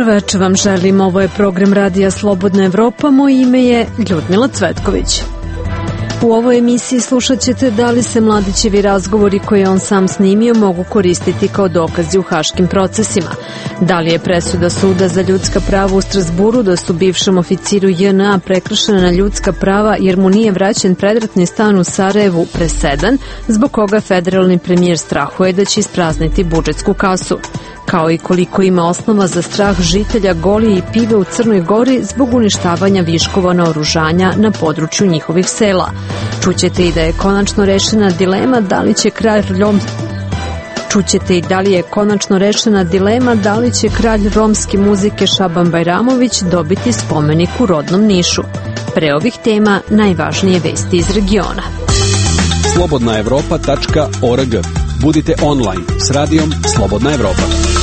Dobro večer vam želim, ovo je program Radija Slobodna Evropa, moje ime je Ljudmila Cvetković. U ovoj emisiji slušat ćete da li se Mladićevi razgovori koje on sam snimio mogu koristiti kao dokazi u haškim procesima. Da li je presuda Suda za ljudska prava u Strasburu da su bivšem oficiru JNA prekršena ljudska prava jer mu nije vraćen predratni stan u Sarajevu presedan, zbog koga federalni premijer strahuje da će isprazniti budžetsku kasu. Kao i koliko ima osnova za strah žitelja Golije i Pive u Crnoj Gori zbog uništavanja viškova naoružanja na području njihovih sela. Čućete i da je konačno rešena dilema da li će kralj romske muzike Šaban Bajramović dobiti spomenik u rodnom Nišu. Pre ovih tema najvažnije vesti iz regiona. Slobodnaevropa.org. Budite online s radijom Slobodna Evropa.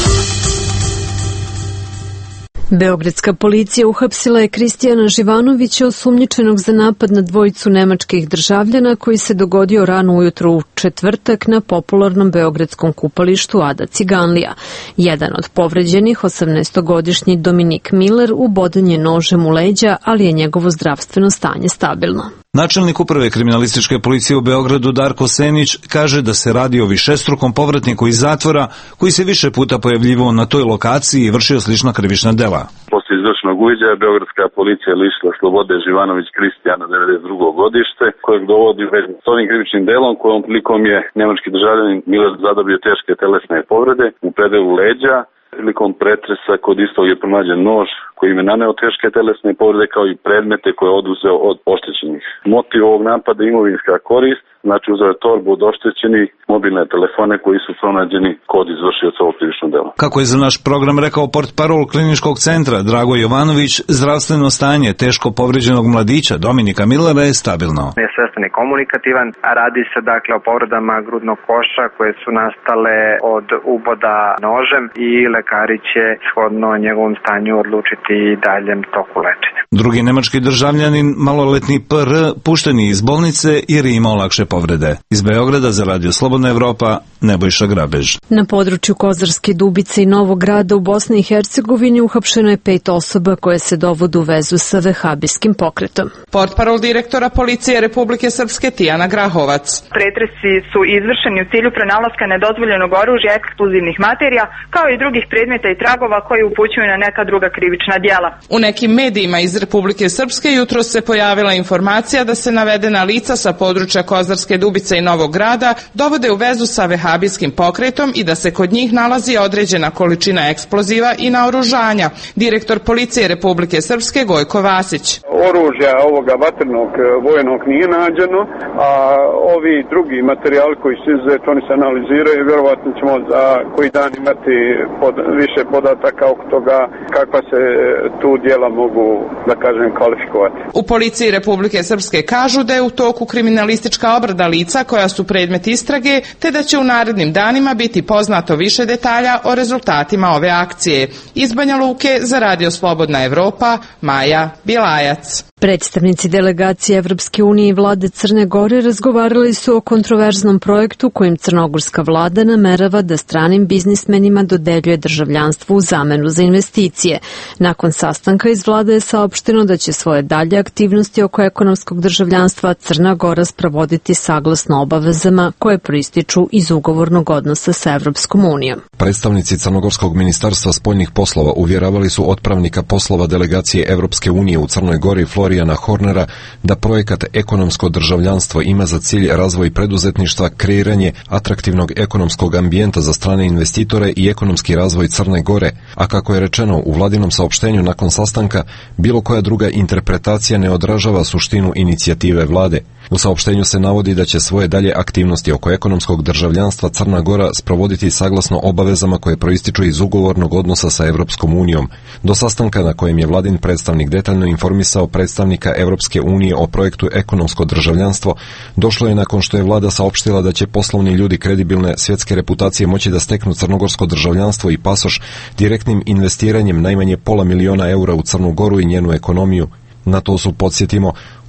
Beogradska policija uhapsila je Kristijana Živanovića, osumnjičenog za napad na dvojicu nemačkih državljana koji se dogodio rano ujutro u četvrtak na popularnom beogradskom kupalištu Ada Ciganlija. Jedan od povređenih, 18-godišnji Dominik Miller, ubodan je nožem u leđa, ali je njegovo zdravstveno stanje stabilno. Načelnik uprave kriminalističke policije u Beogradu Darko Senić kaže da se radi o višestrukom povratniku iz zatvora koji se više puta pojavljivao na toj lokaciji i vršio slična krivična dela. Posle izvršenog uviđaja Beogradska policija lišila slobode Živanović Kristijana, 92. godište, kojeg dovodi već s ovim krivičnim delom, kojom prilikom je nemački državljanin Miller zadobio teške telesne povrede u predelu leđa. Prilikom pretresa kod istog je pronađen nož koji im je naneo teške telesne povrede kao i predmete koje je oduzeo od oštećenih. Motiv ovog napada je imovinska korist, znači uzeo je torbu od oštećenih, mobilne telefone koji su pronađeni kod izvršioca ovog krivičnog dela. Kako je za naš program rekao portparol kliničkog centra Drago Jovanović, zdravstveno stanje teško povređenog mladića Dominika Millera je stabilno. Je svestan i komunikativan, a radi se dakle o povredama grudnog koša koje su nastale od uboda nožem i lekari će shodno njegovom stanju odlučiti i daljem toku lečenja. Drugi nemački državljanin, maloletni PR, pušten je iz bolnice jer je imao lakše povrede. Iz Beograda za Radio Slobodna Evropa, Nebojša Grabež. Na području Kozarske Dubice i Novog Grada u Bosni i Hercegovini uhapšeno je 5 osoba koje se dovode u vezu sa vehabijskim pokretom. Portparol direktora policije Republike Srpske Tijana Grahovac. Pretresi su izvršeni u cilju pronalaska nedozvoljenog oružja, eksplozivnih materija, kao i drugih predmeta i tragova koji upućuju na neka druga krivična djela. U nekim medijima iz Republike Srpske jutros se pojavila informacija da se navedena lica sa područja Kozarske Dubice i Novog Grada dovode u vezu sa vehabijskim pokretom i da se kod njih nalazi određena količina eksploziva i naoružanja. Direktor policije Republike Srpske Gojko Vasić. Oružja ovoga vatrenog vojnog nije nađeno, a ovi drugi materijali koji su izuzeti, oni se analiziraju, vjerovatno ćemo za koji dan imati više podataka oko toga kakva se tu djela mogu, da kažem, kvalifikovati. U policiji Republike Srpske kažu da je u toku kriminalistička obrada lica koja su predmet istrage, te da će u narednim danima biti poznato više detalja o rezultatima ove akcije. Iz Banja Luke za Radio Slobodna Evropa, Maja Bilajac. Predstavnici delegacije Evropske unije i vlade Crne Gore razgovarali su o kontroverznom projektu kojim crnogorska vlada namerava da stranim biznismenima dodeljuje državljanstvo u zamenu za investicije. Nakon sastanka iz vlade je saopšteno da će svoje dalje aktivnosti oko ekonomskog državljanstva Crna Gora sprovoditi saglasno obavezama koje proističu iz ugovornog odnosa sa Evropskom unijom. Predstavnici Crnogorskog ministarstva spoljnih poslova uvjeravali su otpravnika poslova delegacije Evropske unije u Crnoj Gori Florijana Hornera da projekat ekonomsko državljanstvo ima za cilj razvoj preduzetništva, kreiranje atraktivnog ekonomskog ambijenta za strane investitore i ekonomski razvoj Crne Gore, a kako je rečeno u vladinom saopštenju nakon sastanka, bilo koja druga interpretacija ne odražava suštinu inicijative vlade. U saopštenju se navodi da će svoje dalje aktivnosti oko ekonomskog državljanstva Crna Gora sprovoditi saglasno obavezama koje proističu iz ugovornog odnosa sa Evropskom unijom. Do sastanka na kojem je vladin predstavnik detaljno informisao predstavnika Evropske unije o projektu ekonomsko državljanstvo, došlo je nakon što je vlada saopštila da će poslovni ljudi kredibilne svjetske reputacije moći da steknu crnogorsko državljanstvo i pasoš direktnim investiranjem najmanje $500.000 u Crnu Goru i njenu ekonomiju. Na to su, podsjetimo,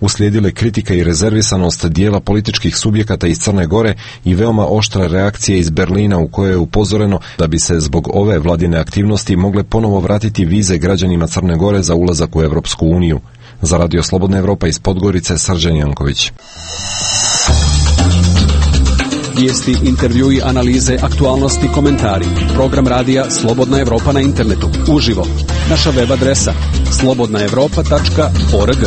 uslijedile kritika i rezervisanost dijela političkih subjekata iz Crne Gore i veoma oštra reakcija iz Berlina u kojoj je upozoreno da bi se zbog ove vladine aktivnosti mogle ponovo vratiti vize građanima Crne Gore za ulazak u Evropsku uniju. Za Radio Slobodna Evropa iz Podgorice, Srđan Janković. Vijesti, intervjui, analize, aktualnosti, komentari. Program radija Slobodna Evropa na internetu. Uživo. Naša web adresa slobodnaevropa.org.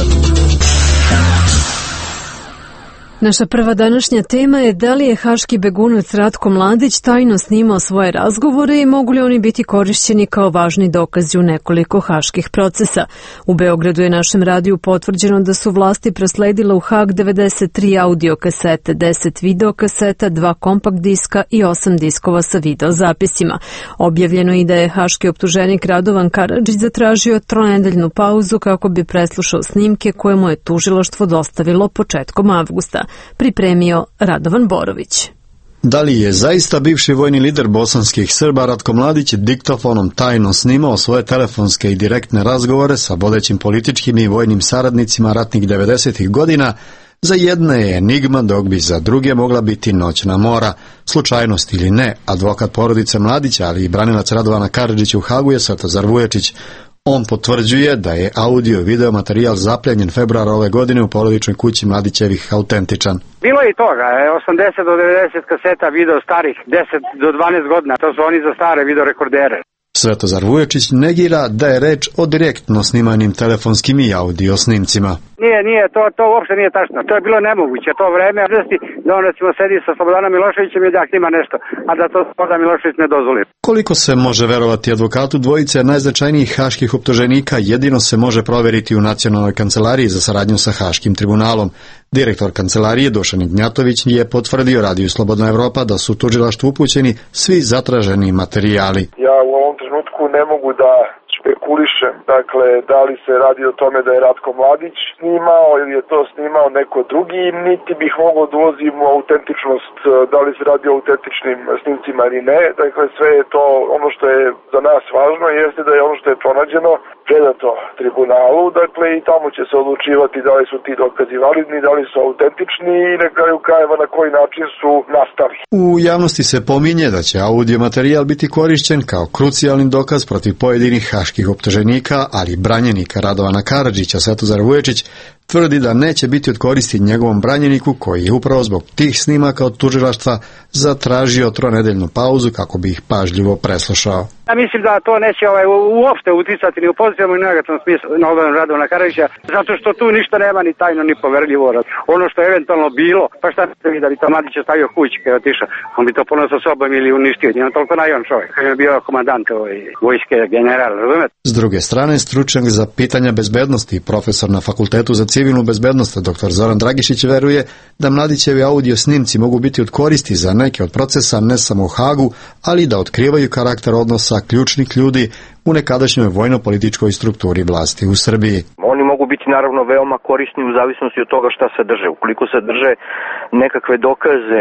Naša prva današnja tema je da li je haški begunac Ratko Mladić tajno snimao svoje razgovore i mogu li oni biti korišćeni kao važni dokazi u nekoliko haških procesa. U Beogradu je našem radiju potvrđeno da su vlasti prosledile u Hag 93 audio kasete, 10 video kaseta, 2 kompakt diska i 8 diskova sa video zapisima. Objavljeno i da je haški optuženik Radovan Karadžić zatražio tronedeljnu pauzu kako bi preslušao snimke koje mu je tužilaštvo dostavilo početkom avgusta. Pripremio Radovan Borović. Da li je zaista bivši vojni lider bosanskih Srba Ratko Mladić diktofonom tajno snimao svoje telefonske i direktne razgovore sa vodećim političkim i vojnim saradnicima ratnih 90. godina, za jedne je enigma, dok bi za druge mogla biti noćna mora. Slučajnost ili ne, advokat porodice Mladića, ali i branilac Radovana Karadžića u Hagu je Svetozar Vuječić. On potvrđuje da je audio i video materijal zapljenjen februara ove godine u porodičnoj kući Mladićevih autentičan. Bilo je i toga, 80 do 90 kaseta video starih, 10 do 12 godina, to su oni za stare video rekordere. Svetozar Vuječić negira da je reč o direktno snimanim telefonskim i audio snimcima. Nije, to uopšte nije tačno. To je bilo nemoguće. To vreme, da on recimo sedi sa Slobodanom Miloševićem i da snima nešto, a da to Slobodan Milošević ne dozvoli. Koliko se može verovati advokatu dvojice najznačajnijih haških optuženika, jedino se može provjeriti u Nacionalnoj kancelariji za saradnju sa Haškim tribunalom. Direktor kancelarije Dušan Ignjatović je potvrdio Radiju Slobodna Evropa da su tužilaštvu upućeni svi zatraženi materijali. Ja u ovom trenutku ne mogu da spekulišem, dakle, da li se radi o tome da je Ratko Mladić snimao ili je to snimao neko drugi, niti bih mogao da ulazim u autentičnost, da li se radi o autentičnim snimcima ili ne. Dakle, sve je to, ono što je za nas važno jeste da je ono što je pronađeno predato tribunalu, dakle, i tamo će se odlučivati da li su ti dokazi validni, da li su autentični i na kraju krajeva na koji način su nastali. U javnosti se pominje da će audio materijal biti korišćen kao krucijalni dokaz protiv pojedinih haških optuženika, ali branjenika Radovana Karadžića Svetozar Vuječić tvrdi da neće biti od koristi njegovom branjeniku koji je upravo zbog tih snimaka od tužilaštva zatražio tronedeljnu pauzu kako bi ih pažljivo preslušao. Ja mislim da to neće uopšte uticati ni u pozitivnom ni negativnom smislu na obranu Radovana Karadžića, zato što tu ništa nema ni tajno ni poverljivo. Ono što je eventualno bilo, pa šta mi da bi to Mladić stavio kući kada je otišao, on bi to ponosio sa sobom ili uništio. Nije on toliko naivan čovjek, kad je bio komandant vojske general, razumete? S druge strane, stručnjak za pitanja bezbednosti i profesor na Fakultetu za civilnu bezbednost dr. Zoran Dragišić veruje da Mladićevi audio snimci mogu biti od koristi za neke od procesa ne samo u Hagu, ali da otkrivaju karakter odnosa ključnih ljudi u nekadašnjoj vojno-političkoj strukturi vlasti u Srbiji. Oni mogu biti naravno veoma korisni u zavisnosti od toga šta se drže. Ukoliko se drže nekakve dokaze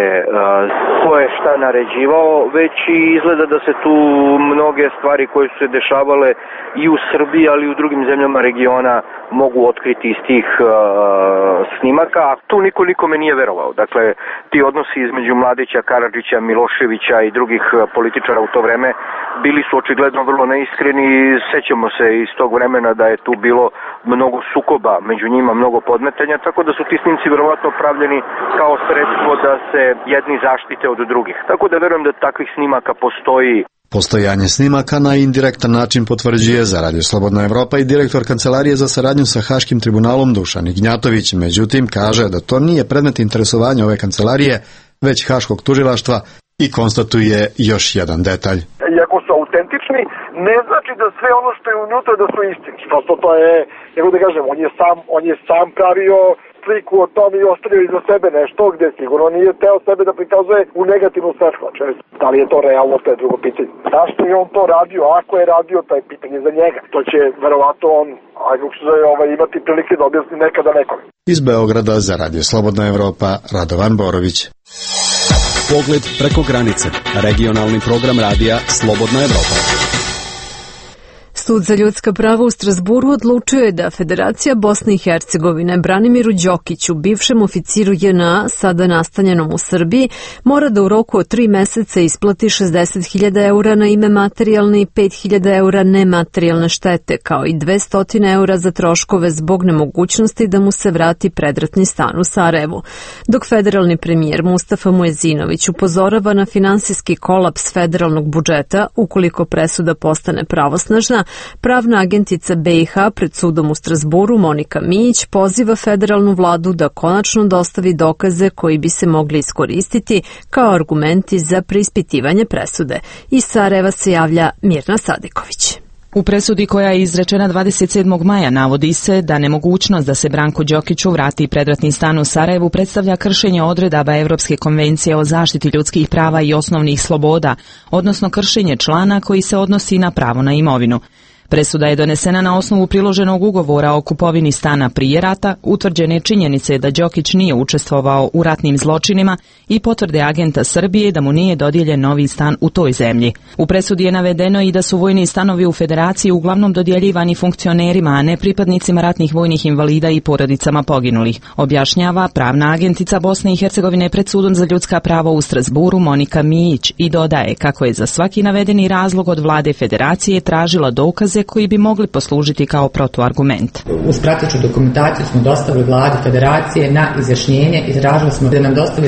ko je šta naređivao, već i izgleda da se tu mnoge stvari koje su se dešavale i u Srbiji, ali i u drugim zemljama regiona mogu otkriti iz tih snimaka. A tu niko nikome nije verovao. Dakle, ti odnosi između Mladića, Karadžića, Miloševića i drugih političara u to vreme bili su očigledno vrlo neiskreni. Sećamo se iz tog vremena da je tu bilo mnogo sukoba, među njima mnogo podmetanja, tako da su ti snimci verovatno pravljeni kao sredstvo da se jedni zaštite od drugih. Tako da verujem da takvih snimaka postoji. Postojanje snimaka na indirektan način potvrđuje za Radio Slobodna Evropa i direktor Kancelarije za saradnju sa Haškim tribunalom Dušan Ignjatović. Međutim, kaže da to nije predmet interesovanja ove kancelarije, već Haškog tužilaštva i konstatuje još jedan detalj. Iako su autentični, ne znači da sve ono što je unutra da su istini. Prosto to je, kako da kažem, on je sam pravio sliku o tom i ostavio iza sebe nešto gde sigurno nije teo sebe da prikazuje u negativnu svetlo. Da li je to realno, to je drugo pitanje. Zašto je on to radio? Ako je radio, to je pitanje za njega. To će verovatno on imati prilike da objasni nekada nekome. Iz Beograda za Radio Slobodna Evropa, Radovan Borović. Pogled preko granice. Regionalni program radija Slobodna Evropa. Sud za ljudska prava u Strasburu odlučio je da Federacija Bosne i Hercegovine Branimiru Đokiću, bivšem oficiru JNA, sada nastanjenom u Srbiji, mora da u roku od 3 meseca isplati 60.000 eura na ime materijalne i 5.000 eura nematerijalne štete, kao i 200 eura za troškove zbog nemogućnosti da mu se vrati predratni stan u Sarajevu. Dok federalni premijer Mustafa Muezinović upozorava na finansijski kolaps federalnog budžeta ukoliko presuda postane pravosnažna, pravna agentica BiH pred sudom u Strasburu Monika Mijić poziva federalnu vladu da konačno dostavi dokaze koji bi se mogli iskoristiti kao argumenti za preispitivanje presude. Iz Sarajeva se javlja Mirna Sadiković. U presudi koja je izrečena 27. maja navodi se da nemogućnost da se Branku Đokiću vrati predratni stan u Sarajevu predstavlja kršenje odredaba Evropske konvencije o zaštiti ljudskih prava i osnovnih sloboda, odnosno kršenje člana koji se odnosi na pravo na imovinu. Presuda je donesena na osnovu priloženog ugovora o kupovini stana prije rata, utvrđene činjenice da Đokić nije učestvovao u ratnim zločinima i potvrde agenta Srbije da mu nije dodijeljen novi stan u toj zemlji. U presudi je navedeno i da su vojni stanovi u Federaciji uglavnom dodjeljivani funkcionerima, a ne pripadnicima ratnih vojnih invalida i porodicama poginulih, objašnjava pravna agentica Bosne i Hercegovine pred sudom za ljudska prava u Strasburu Monika Mijić i dodaje kako je za svaki navedeni razlog od vlade Federacije tražila dokaze koji bi mogli poslužiti kao protuargument. Uz prateću dokumentaciju smo dostavili vladi Federacije na izjašnjenje i tražili smo da nam dostavi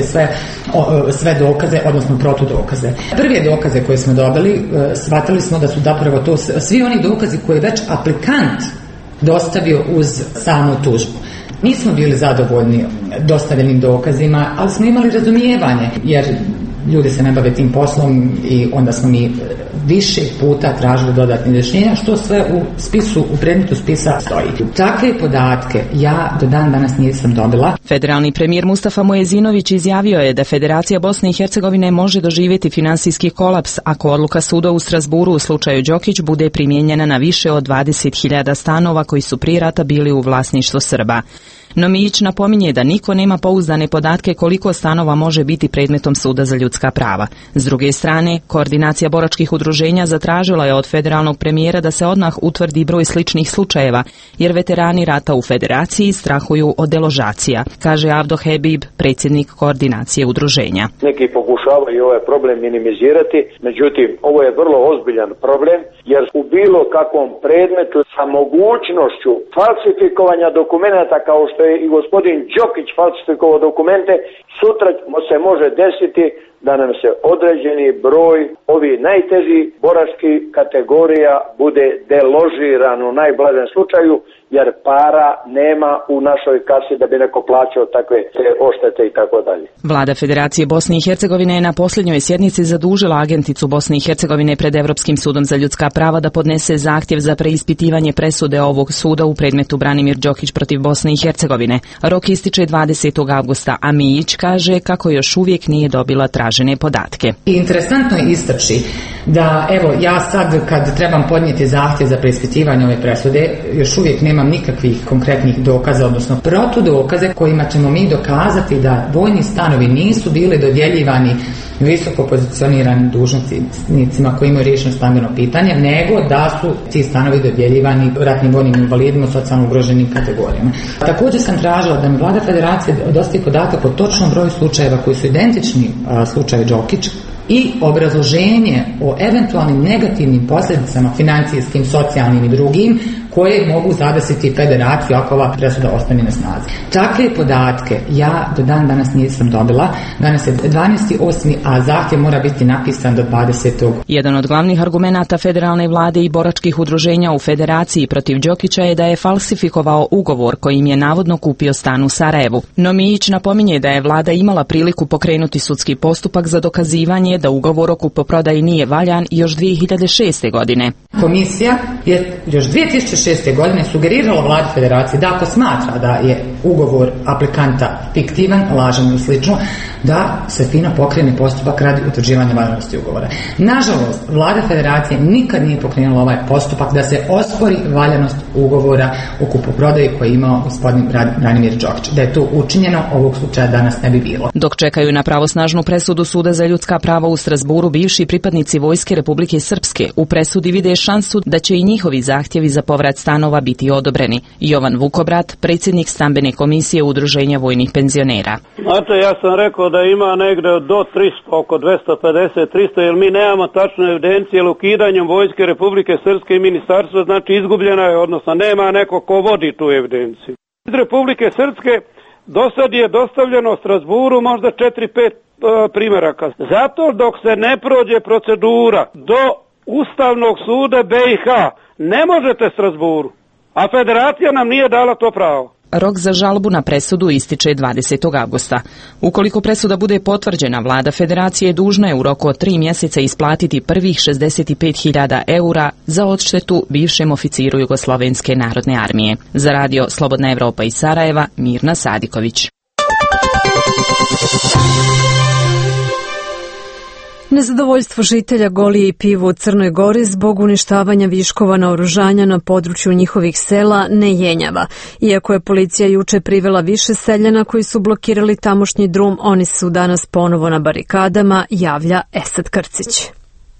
sve dokaze, odnosno protudokaze. Prve dokaze koje smo dobili, shvatili smo da su zapravo to svi oni dokazi koje je već aplikant dostavio uz samu tužbu. Nismo bili zadovoljni dostavljenim dokazima, ali smo imali razumijevanje, jer ljudi se ne bave tim poslom i onda smo mi više puta tražili dodatne izjašnjenja, što sve u spisu, u predmetu spisa stoji. Takve podatke ja do dan danas nisam dobila. Federalni premijer Mustafa Muezinović izjavio je da Federacija Bosne i Hercegovine može doživjeti finansijski kolaps ako odluka suda u Strasburu u slučaju Đokić bude primijenjena na više od 20.000 stanova koji su prije rata bili u vlasništvu Srba. No Mijić napominje da niko nema pouzdane podatke koliko stanova može biti predmetom suda za ljudska prava. S druge strane, koordinacija boračkih udruženja zatražila je od federalnog premijera da se odmah utvrdi broj sličnih slučajeva, jer veterani rata u Federaciji strahuju od deložacija, kaže Avdo Hebib, predsjednik koordinacije udruženja. Neki pokušavaju ovaj problem minimizirati, međutim, ovo je vrlo ozbiljan problem, jer u bilo kakvom predmetu sa mogućnošću falsifikovanja dokumenata kao što je i gospodin Đokić falsifikovao dokumente, sutra se može desiti da nam se određeni broj ovih najtežih boračkih kategorija bude deložiran u najblažem slučaju, jer para nema u našoj kasi da bi neko plaćao takve oštete i tako dalje. Vlada Federacije Bosne i Hercegovine je na posljednjoj sjednici zadužila agenticu Bosne i Hercegovine pred Evropskim sudom za ljudska prava da podnese zahtjev za preispitivanje presude ovog suda u predmetu Branimir Đokić protiv Bosne i Hercegovine. Rok ističe 20. avgusta, a Mijić kaže kako još uvijek nije dobila tražene podatke. Interesantno je istaći da, evo, ja sad kad trebam podnijeti zahtjev za preispitivanje ove presude, još uvijek nemam nikakvih konkretnih dokaza, odnosno protudokaze kojima ćemo mi dokazati da vojni stanovi nisu bili dodjeljivani visoko pozicioniranim dužnosnicima koji imaju riješeno stambeno pitanje, nego da su ti stanovi dodjeljivani ratnim vojnim invalidima, socijalno ugroženim kategorijama. Također sam tražila da mi Vlada Federacije dostavi podatak o točnom broju slučajeva koji su identični slučaju Đokić i obrazloženje o eventualnim negativnim posljedicama financijskim, socijalnim i drugim koje mogu zadesiti Federaciju ako ova presuda ostane na snazi. Takve podatke ja do dan danas nisam dobila. Danas je 12.8. a zahtjev mora biti napisan do 20. Jedan od glavnih argumenata federalne vlade i boračkih udruženja u Federaciji protiv Đokića je da je falsifikovao ugovor kojim je navodno kupio stan u Sarajevu. No Mijić napominje da je vlada imala priliku pokrenuti sudski postupak za dokazivanje da ugovor o kupoprodaji nije valjan još 2006. godine. Komisija je još 2006. 2006. godine sugeriralo vladi federacije da ako smatra da je ugovor aplikanta fiktivan, lažan ili slično, da se fino pokrene postupak radi utvrđivanja valjanosti ugovora. Nažalost, vlada federacije nikad nije pokrenula ovaj postupak da se ospori valjanost ugovora o kupoprodaji koji je imao gospodin Branimir Đokić. Da je to učinjeno, ovog slučaja danas ne bi bilo. Dok čekaju na pravosnažnu presudu Suda za ljudska prava u Strasburu, bivši pripadnici Vojske Republike Srpske u presudi vide šansu da će i njihovi zahtjevi za povrat stanova biti odobreni. Jovan Vukobrat, predsjednik stambene komisije Udruženja vojnih penzionera. Znate, ja sam rekao da ima negde do 300, oko 250-300, jer mi nemamo tačne evidencije, jer ukidanjem Vojske Republike Srpske i ministarstva, znači izgubljena je, odnosno nema neko ko vodi tu evidenciju. Iz Republike Srpske do sad je dostavljeno Strasburu možda 4-5 primjeraka. Zato dok se ne prođe procedura do Ustavnog suda BiH, ne možete Strasburu, a federacija nam nije dala to pravo. Rok za žalbu na presudu ističe 20. avgusta. Ukoliko presuda bude potvrđena, vlada federacije dužna je u roku od 3 mjeseca isplatiti prvih 65.000 eura za odštetu bivšem oficiru Jugoslovenske narodne armije. Za radio Slobodna Evropa iz Sarajeva, Mirna Sadiković. Nezadovoljstvo žitelja Golije i Piva u Crnoj Gori zbog uništavanja viškova naoružanja na području njihovih sela ne jenjava. Iako je policija juče privela više seljana koji su blokirali tamošnji drum, oni su danas ponovo na barikadama, javlja Esad Krcić.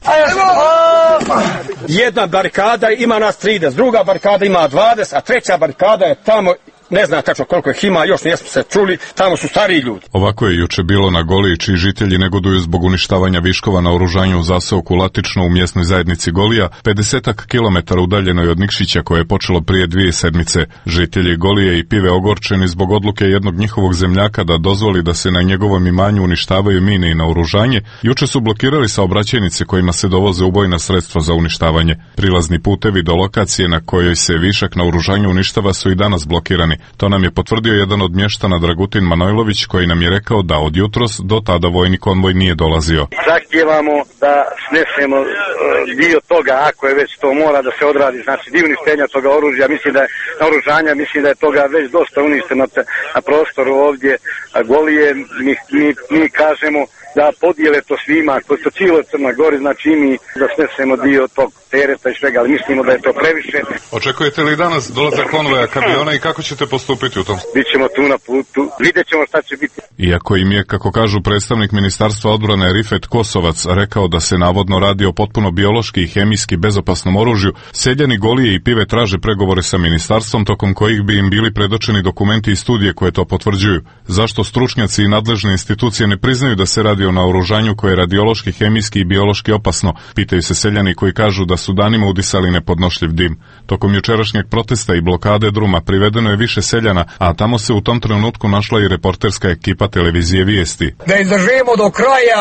Jedna barikada ima nas 30, druga barikada ima 20, a treća barikada je tamo. Ne znam tačno koliko ih ima, još nismo se čuli, tamo su stariji ljudi. Ovako je juče bilo na Goliji, čiji žitelji negoduju zbog uništavanja viškova na oružanju u zaseoku Latično u mjesnoj zajednici Golija, 50 kilometara udaljenoj od Nikšića, koje je počelo prije 2 sedmice. Žitelji Golije i Pive ogorčeni zbog odluke jednog njihovog zemljaka da dozvoli da se na njegovom imanju uništavaju mine i naoružanje, juče su blokirali saobraćajnice kojima se dovoze ubojna sredstva za uništavanje. Prilazni putevi do lokacije na kojoj se višak naoružanja uništava su i danas blokirani. To nam je potvrdio jedan od mještana Dragutin Manojlović, koji nam je rekao da od jutros do tada vojni konvoj nije dolazio. Zahtijevamo da snesemo dio toga, ako je već to mora da se odradi, znači dio uništenja toga oružja, mislim da je naoružanja, mislim da je toga već dosta uništeno na prostoru ovdje Golije. Mi kažemo da podijele to svima, koji su cijelo Crna Gori, znači i mi da snesemo dio tog tereta i svega, ali mislimo da je to previše. Očekujete li danas dolazak konvoja kamiona i kako ćete postupiti u tom? Bićemo tu na putu, vidjet ćemo šta će biti. Iako im je, kako kažu predstavnik Ministarstva odbrane Rifet Kosovac, rekao da se navodno radi o potpuno biološki i hemijski bezopasnom oružju, seljani Golije i Pive traže pregovore sa ministarstvom, tokom kojih bi im bili predočeni dokumenti i studije koje to potvrđuju. Zašto stručnjaci i nadležne institucije ne priznaju da se radi o naoružanju koje je radiološki, hemijski i biološki opasno, pitaju se seljani koji kažu da su danima udisali nepodnošljiv dim. Tokom jučerašnjeg protesta i blokade druma privedeno je više seljana, a tamo se u tom trenutku našla i reporterska ekipa televizije Vijesti. Da izdržimo do kraja,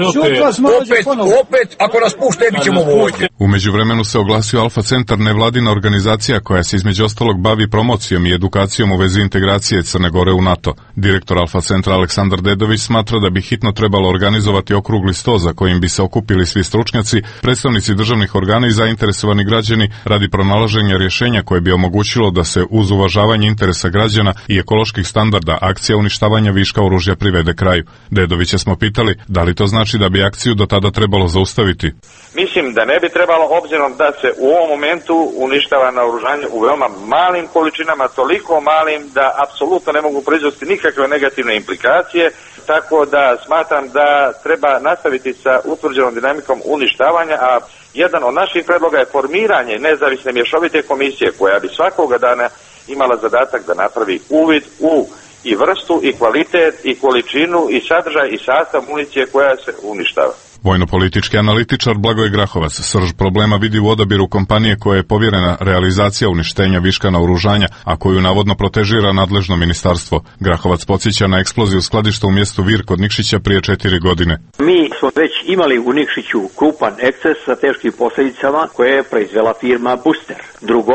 opet, ako nas pušte, bit ćemo ovdje. U međuvremenu se oglasio Alfa Centar, nevladina organizacija koja se između ostalog bavi promocijom i edukacijom u vezi integracije Crne Gore u NATO. Direktor Alfa Centra Aleksandar Dedović smatra da bi hitno trebalo organizovati okrugli sto za kojim bi se okupili svi stručnjaci, predstavnici državnih organa i zainteresovani građani radi pronalaženja rješenja koje bi omogućilo da se uz uvažavanje interesa građana i ekoloških standarda akcija uništavanja viška oružja privede kraju. Dedovića smo pitali da li to znači da bi akciju do tada trebalo zaustaviti. Mislim da ne bi trebalo, obzirom da se u ovom momentu uništava naoružanje u veoma malim količinama, toliko malim da apsolutno ne mogu proizvesti nikakve negativne implikacije, tako da smatram da treba nastaviti sa utvrđenom dinamikom uništavanja, a jedan od naših predloga je formiranje nezavisne mješovite komisije koja bi svakoga dana imala zadatak da napravi uvid u i vrstu i kvalitet i količinu i sadržaj i sastav municije koja se uništava. Vojno-politički analitičar Blagoje Grahovac srž problema vidi u odabiru kompanije koje je povjerena realizacija uništenja viška naoružanja, a koju navodno protežira nadležno ministarstvo. Grahovac podsjeća na eksploziju skladišta u mjestu Vir kod Nikšića prije 4 godine. Mi smo već imali u Nikšiću krupan eksces sa teškim posljedicama koje je proizvela firma Buster. Drugo,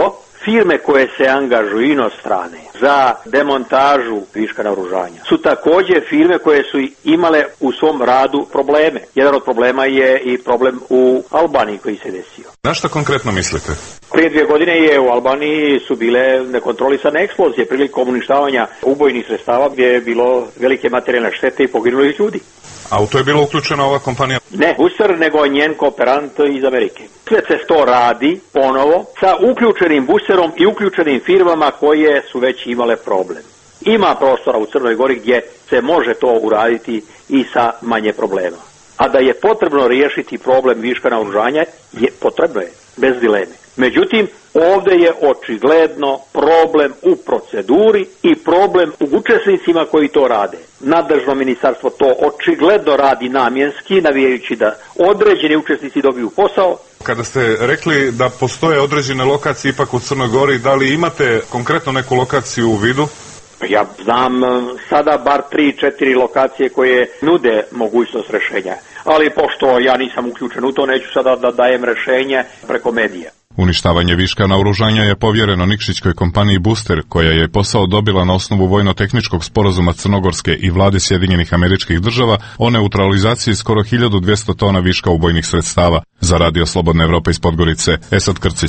firme koje se angažuju inostrane za demontažu viška naoružanja su takođe firme koje su imale u svom radu probleme. Jedan od problema je i problem u Albaniji koji se desio. Na što konkretno mislite? Prije 2 godine je u Albaniji su bile nekontrolisane eksplozije prilikom uništavanja ubojnih sredstava gdje je bilo velike materijalne štete i poginulih ljudi. A u to je bila uključena ova kompanija? Ne Buser, nego njen kooperant iz Amerike. Sve se to radi ponovo sa uključenim Buserom i uključenim firmama koje su već imale problem. Ima prostora u Crnoj Gori gdje se može to uraditi i sa manje problema. A da je potrebno riješiti problem viška naoružanja, potrebno je, bez dileme. Međutim, ovdje je očigledno problem u proceduri i problem u učesnicima koji to rade. Nadležno ministarstvo to očigledno radi namjenski, navijajući da određeni učesnici dobiju posao. Kada ste rekli da postoje određene lokacije ipak u Crnoj Gori, da li imate konkretno neku lokaciju u vidu? Ja znam sada bar 3-4 lokacije koje nude mogućnost rešenja, ali pošto ja nisam uključen u to, neću sada da dajem rešenje preko medija. Uništavanje viška naoružanja je povjereno nikšićkoj kompaniji Buster, koja je posao dobila na osnovu vojno-tehničkog sporazuma Crnogorske i vlade Sjedinjenih Američkih Država o neutralizaciji skoro 1200 tona viška ubojnih sredstava. Za Radio Slobodna Evropa iz Podgorice, Esad Krcić.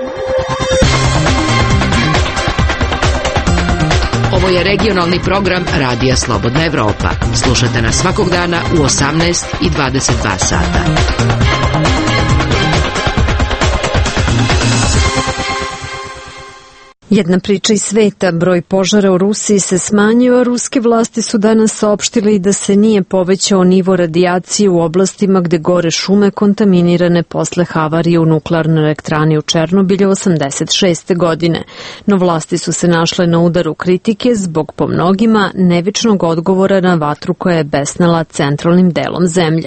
Ovo je regionalni program Radija Slobodna Evropa. Slušate nas svakog dana u 18 i 22 sata. Jedna priča iz sveta, broj požara u Rusiji se smanjio, a ruske vlasti su danas saopštili da se nije povećao nivo radijacije u oblastima gde gore šume kontaminirane posle havarije u nuklearnoj elektrani u Černobilju 86. godine. No vlasti su se našle na udaru kritike zbog po mnogima nevičnog odgovora na vatru koja je besnela centralnim delom zemlje.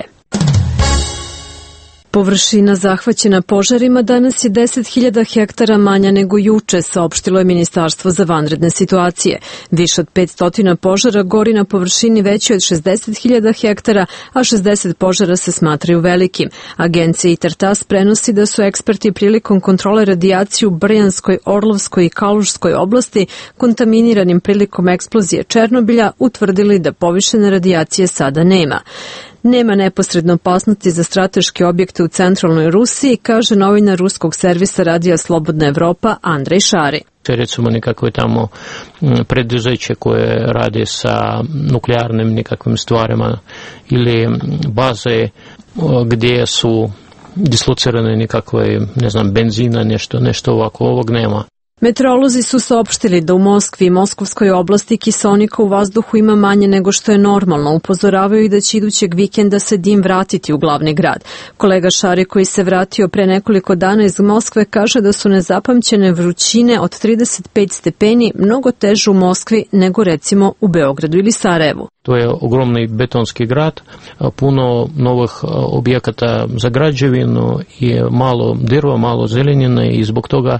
Površina zahvaćena požarima danas je 10.000 hektara manja nego juče, saopštilo je Ministarstvo za vanredne situacije. Više od 500 požara gori na površini većoj od 60.000 hektara, a 60 požara se smatraju velikim. Agencija ITER-TAS prenosi da su eksperti prilikom kontrole radijacije u Brjanskoj, Orlovskoj i Kalušskoj oblasti kontaminiranim prilikom eksplozije Černobilja utvrdili da povišene radijacije sada nema. Nema neposredno opasnosti za strateške objekte u centralnoj Rusiji, kaže novinar ruskog servisa Radija Slobodna Evropa Andrej Šari. Recimo nekakve tamo preduzeće koje rade sa nuklearnim nekakvim stvarima ili baze gdje su dislocirane nekakve, ne znam, benzina, nešto ovako, ovog nema. Meteorolozi su saopštili da u Moskvi i Moskovskoj oblasti kiseonika u vazduhu ima manje nego što je normalno. Upozoravaju i da će idućeg vikenda se dim vratiti u glavni grad. Kolega Šari, koji se vratio pre nekoliko dana iz Moskve, kaže da su nezapamćene vrućine od 35 stepeni mnogo teže u Moskvi nego recimo u Beogradu ili Sarajevu. To je ogromni betonski grad, puno novih objekata za građevinu i malo drva, malo zelenine i zbog toga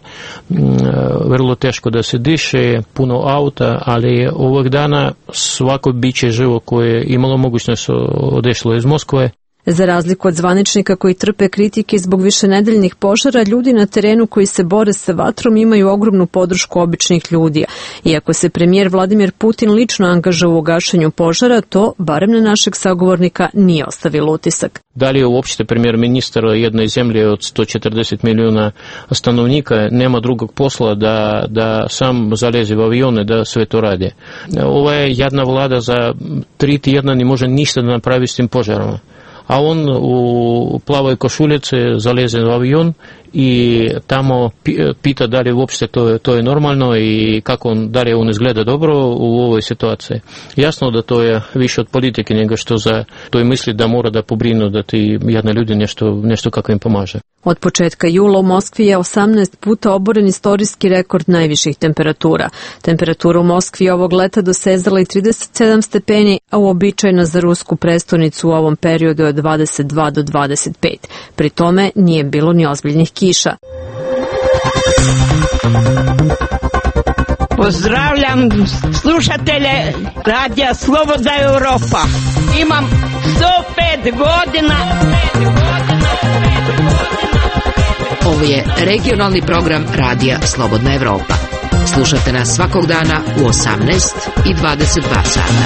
vrlo teško da se diše, puno auta, ali ovog dana svako biće živo koje je imalo mogućnost odešlo iz Moskve. Za razliku od zvaničnika koji trpe kritike zbog višenedeljnih požara, ljudi na terenu koji se bore sa vatrom imaju ogromnu podršku običnih ljudi. Iako se premijer Vladimir Putin lično angažao u gašenju požara, to, barem na našeg sagovornika, nije ostavilo utisak. Da li je uopšte premijer-ministar jedne zemlje od 140 milijuna stanovnika nema drugog posla da sam zalezi u avione, da sve to radi. Ova je jedna vlada za 3 tjedna ne može ništa da napravi s tim požarama. A on u plavoj košuljici zaleze u avion i tamo pita da li uopšte to je normalno i kako da li on izgleda dobro u ovoj situaciji. Jasno da to je više od politike nego što za to i misli da mora da pobrinu da ti jedne ljudi nešto kako im pomaže. Od početka jula u Moskvi je 18 puta oboren istorijski rekord najviših temperatura. Temperatura u Moskvi ovog leta dosezala i 37 stepeni, a uobičajena za rusku prestonicu u ovom periodu je od 22 do 25. Pri tome nije bilo ni ozbiljnih kiša. Pozdravljam slušatelje Radija Slobodna Evropa. Imam 105 godina. Ovo je regionalni program Radija Slobodna Evropa. Slušate nas svakog dana u 18 i 22 sata.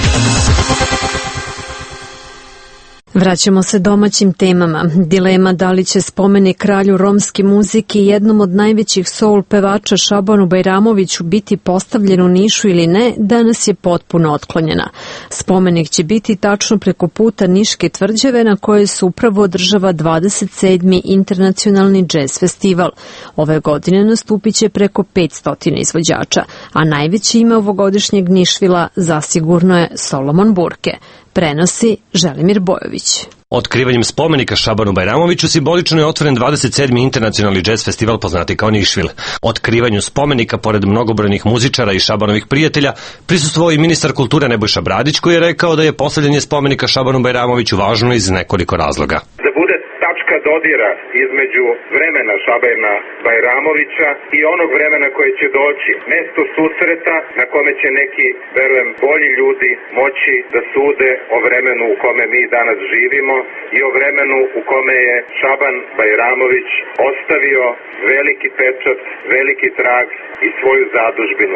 Vraćamo se domaćim temama. Dilema da li će spomenik kralju romske muzike i jednom od najvećih soul pevača Šabanu Bajramoviću biti postavljen u Nišu ili ne, danas je potpuno otklonjena. Spomenik će biti tačno preko puta Niške tvrđave na kojoj se upravo održava 27. internacionalni džez festival. Ove godine nastupit će preko 500 izvođača, a najveće ime ovogodišnjeg Nišvila zasigurno je Solomon Burke. Prenosi Želimir Bojović. Otkrivanjem spomenika Šabanu Bajramoviću simbolično je otvoren 27. internacionalni džez festival poznati kao Nišvil. Otkrivanju spomenika, pored mnogobrojnih muzičara i Šabanovih prijatelja, prisustvovao i ministar kulture Nebojša Bradić, koji je rekao da je postavljanje spomenika Šabanu Bajramoviću važno iz nekoliko razloga. Dodira između vremena Šabana Bajramovića i onog vremena koje će doći. Mesto susreta na kome će neki, verujem, bolji ljudi moći da sude o vremenu u kome mi danas živimo i o vremenu u kome je Šaban Bajramović ostavio veliki pečat, veliki trag i svoju zadužbinu.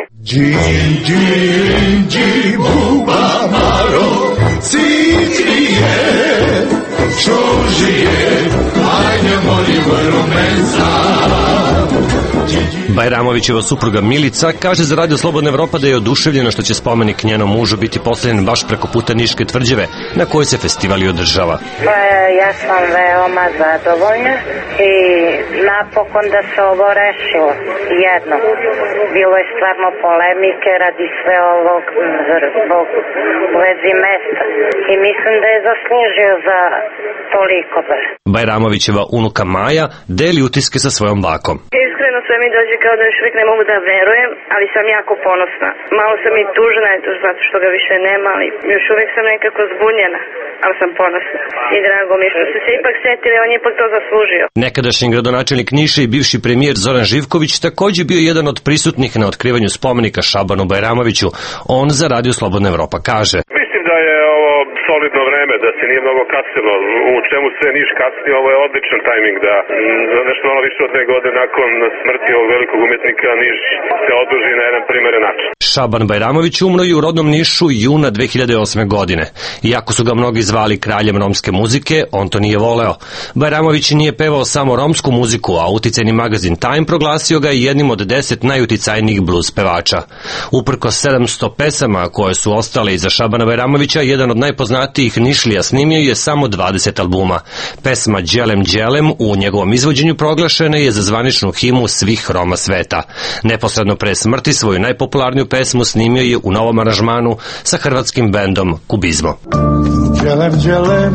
Bajramovićeva supruga Milica kaže za Radio Slobodna Evropa da je oduševljena što će spomenik njenom mužu biti postavljen baš preko puta Niške tvrđave na kojoj se festival i održava. Ja sam veoma zadovoljna i napokon da se ovo rešilo jedno. Bilo je stvarno polemike radi sve ovog zbog vezi mesta i mislim da je zaslužio za toliko baš. Bajramovićeva unuka Maja deli utiske sa svojom bakom. Iskreno sve mi dođe kao da još uvijek ne mogu da verujem, ali sam jako ponosna. Malo sam i tužna, zato što ga više nema, ali još uvijek sam nekako zbunjena, ali sam ponosna. I drago mi je što su se ipak setili, on je ipak to zaslužio. Nekadašnji gradonačelnik Niša i bivši premijer Zoran Živković također bio jedan od prisutnih na otkrivanju spomenika Šabanu Bajramoviću. On za Radio Slobodna Evropa kaže: Mislim da je ovo solidno vreme, da se nije mnogo kasnilo. U čemu se Niš kasni, ovo je odličan tajming da za nešto malo više od 2 godine nakon smrti ovog velikog umjetnika Niš se oduži na jedan primeren način. Šaban Bajramović umro je u rodnom Nišu juna 2008. godine. Iako su ga mnogi zvali kraljem romske muzike, on to nije voleo. Bajramović nije pevao samo romsku muziku, a uticajni magazin Time proglasio ga jednim od 10 najuticajnijih blues pevača. Uprko 700 pesama koje su ostale iza Šabana Bajramovića, jedan od najpoznatijih Nišlija snimio je samo 20 albuma. Pesma Đelem Đelem u njegovom izvođenju proglašena je za zvaničnu himnu svih Roma sveta. Neposredno pre smrti svoju najpopularniju pesmu snimio je u novom aranžmanu sa hrvatskim bendom Kubizmo. Đelem Đelem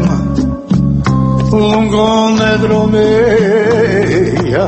lungo nedro meja.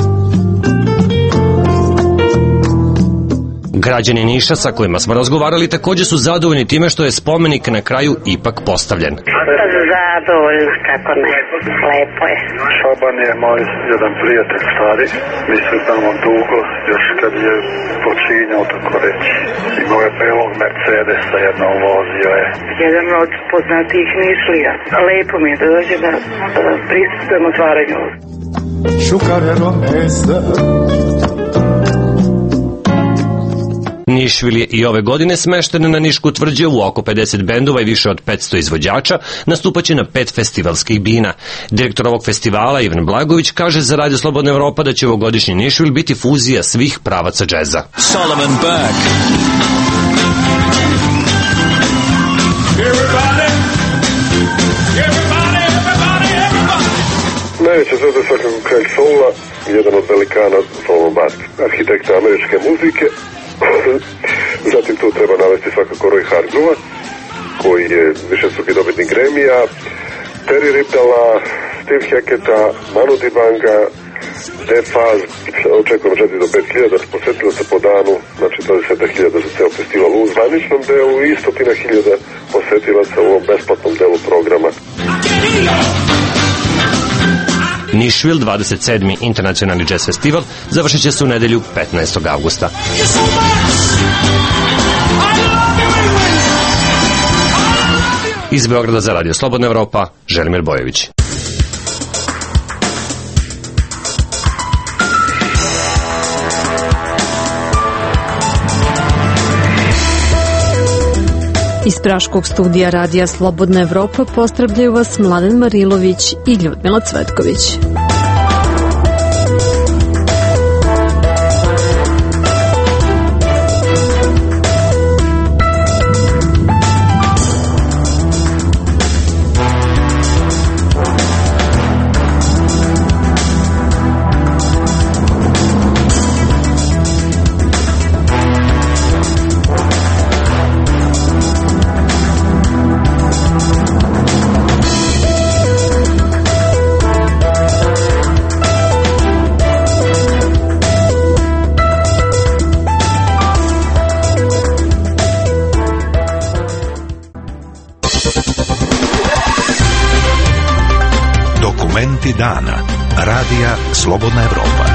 Građani Niša sa kojima smo razgovarali također su zadovoljni time što je spomenik na kraju ipak postavljen. Zadovoljno, kako ne, lepo je. Šaban je moj jedan prijatelj stari, mi se znamo dugo, još kad je počinjao, tako reći. Imao je belog Mercedesa, jednom vozio je. Jedan od poznatijih Nišlija. Lepo mi je da dođe da prisustujem otvaranju. Šukarero mesta. Nišvil je i ove godine smešten na Nišku tvrđavu, oko 50 bendova i više od 500 izvođača nastupaće na 5 festivalskih bina. Direktor ovog festivala Ivan Blagović kaže za Radio Slobodna Evropa da će ovogodišnji Nišvil biti fuzija svih pravaca džeza. Solomon Burke. Najveća zvezda svakako kralj soula, jedan od velikana Solomon Burke, arhitekta američke muzike. Zatim tu treba navesti svakako Roy Hargrova, koji je višestruki dobitnik Grammy-a, Terry Ripdala, Steve Hacketta, Manu Dibanga, Defaz. Očekujemo 4 do 5.000 posetilaca po danu, znači 20.000 za ceo festival u zvaničnom delu i 100.000 posetilaca u ovom besplatnom delu programa. Nišvil, 27. internacionalni jazz festival, završit će se u nedelju 15. avgusta. Iz Beograda za Radio Slobodna Evropa, Želimir Bojović. Iz Praškog studija Radija Slobodna Evropa pozdravljaju vas Mladen Marilović i Ljudmila Cvetković. Dana. Radija Slobodna Evropa.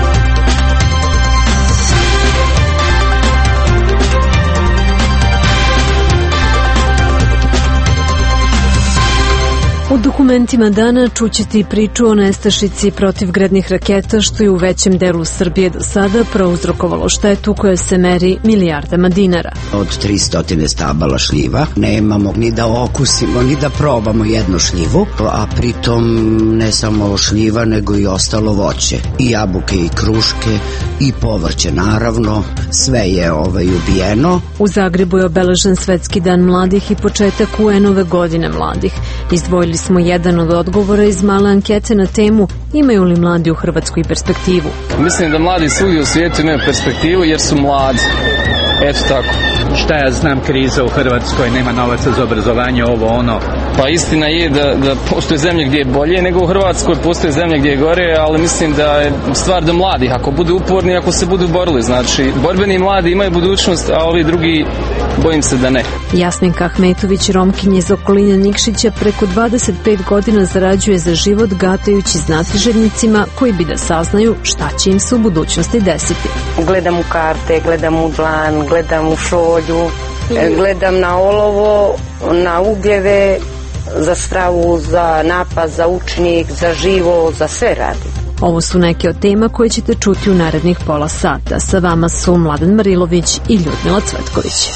U dokumentima dana čućete i priču o nestašici protivgradnih raketa što je u većem delu Srbije do sada prouzrokovalo štetu koja se meri milijardama dinara. Od 300 stabala šljiva nemamo ni da okusimo, ni da probamo jednu šljivu, a pritom ne samo šljiva nego i ostalo voće. I jabuke i kruške i povrće naravno, sve je ubijeno. U Zagrebu je obeležen Svetski dan mladih i početak UN-ove godine mladih. Izdvojili smo jedan od odgovora iz male ankete na temu imaju li mladi u Hrvatskoj perspektivu. Mislim da mladi svugdje u svijetu imaju perspektivu jer su mladi. Eto tako. Šta ja znam, kriza u Hrvatskoj, nema novaca za obrazovanje, ovo ono. Pa istina je da postoje zemlje gdje je bolje nego u Hrvatskoj, postoje zemlje gdje je gore, ali mislim da je stvar do mladih. Ako budu uporni, ako se budu borili, znači borbeni mladi imaju budućnost, a ovi drugi bojim se da ne. Jasminka Ahmetović, Romkinja iz okoline Nikšića, preko 25 godina zarađuje za život gatajući znatiželjnicima koji bi da saznaju šta će im se u budućnosti desiti. Gledam u karte, gledam u dlan, gledam u šolju, gledam na olovo, na ugljeve, za stravu, za napad, za učnik, za živo, za sve radim. Ovo su neke od tema koje ćete čuti u narednih pola sata. Sa vama su Mladen Marilović i Ljudmila Cvetković.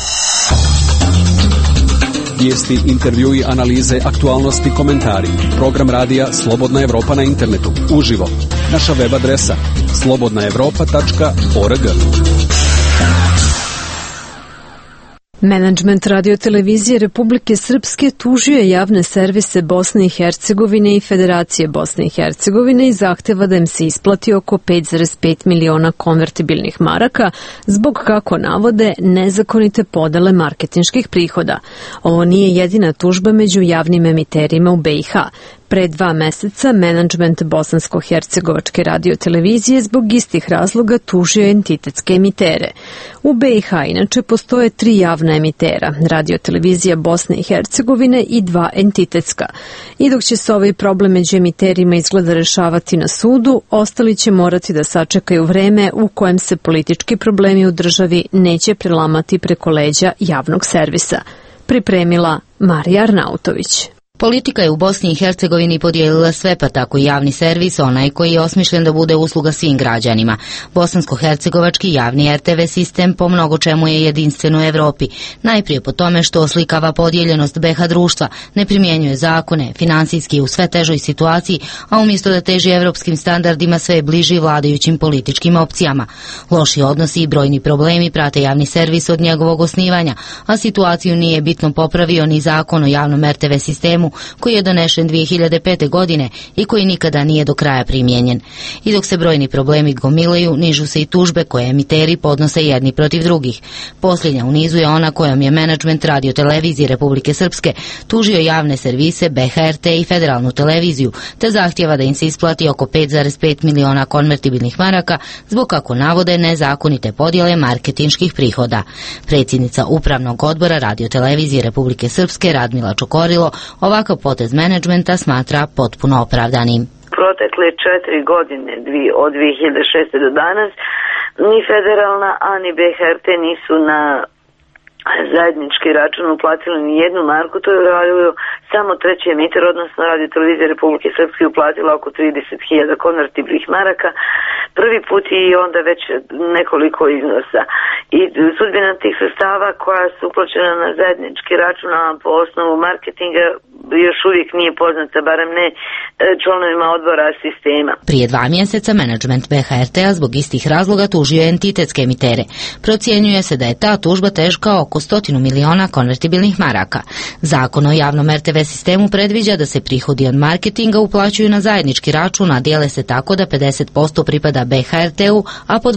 Vijesti, intervjui, analize, aktualnosti, komentari. Program radija Slobodna Evropa na internetu. Uživo. Naša web adresa slobodnaevropa.org. Menadžment radiotelevizije Republike Srpske tužio je javne servise Bosne i Hercegovine i Federacije Bosne i Hercegovine i zahteva da im se isplati oko 5,5 miliona konvertibilnih maraka zbog, kako navode, nezakonite podele marketinških prihoda. Ovo nije jedina tužba među javnim emiterima u BiH. Pre 2 meseca menadžment Bosansko-hercegovačke radiotelevizije zbog istih razloga tužio entitetske emitere. U BiH inače postoje 3 javna emitera, radiotelevizija Bosne i Hercegovine i 2 entitetska. I dok će se ovaj problem među emiterima izgleda rešavati na sudu, ostali će morati da sačekaju vreme u kojem se politički problemi u državi neće prelamati preko leđa javnog servisa. Pripremila Marija Arnautović. Politika je u Bosni i Hercegovini podijelila sve, pa tako i javni servis, onaj koji je osmišljen da bude usluga svim građanima. Bosansko-hercegovački javni RTV sistem po mnogo čemu je jedinstven u Evropi. Najprije po tome što oslikava podijeljenost BiH društva, ne primjenjuje zakone, finansijski u sve težoj situaciji, a umjesto da teži evropskim standardima sve je bliži vladajućim političkim opcijama. Loši odnosi i brojni problemi prate javni servis od njegovog osnivanja, a situaciju nije bitno popravio ni zakon o javnom RTV sistemu koji je donešen 2005. godine i koji nikada nije do kraja primijenjen. I dok se brojni problemi gomilaju, nižu se i tužbe koje emiteri podnose jedni protiv drugih. Posljednja u nizu je ona kojom je menadžment radiotelevizije Republike Srpske tužio javne servise BHRT i federalnu televiziju, te zahtjeva da im se isplati oko 5,5 miliona konvertibilnih maraka zbog, kako navode, nezakonite podjele marketinških prihoda. Predsjednica Upravnog odbora radiotelevizije Republike Srpske Radmila Čokorilo ovakav potez menadžmenta smatra potpuno opravdanim. Protekle 4 godine, od 2006. do danas, ni federalna, a ni BHRT nisu na zajednički račun uplatili ni jednu marku, to je radio samo treći emiter, odnosno Radio Televizija Republike Srpske uplatila oko 30.000 konvertibilnih maraka prvi put i onda već nekoliko iznosa. I sudbina tih sredstava koja su uplaćena na zajednički račun, a po osnovu marketinga još uvijek nije poznata, barem ne članovima odbora sistema. Prije 2 mjeseca menadžment BHRT-a zbog istih razloga tužio entitetske emitere. Procjenjuje se da je ta tužba teška oko 100 miliona konvertibilnih maraka. Zakon o javnom RTV sistemu predviđa da se prihodi od marketinga uplaćuju na zajednički račun, a dijele se tako da 50% pripada BHRT-u, a po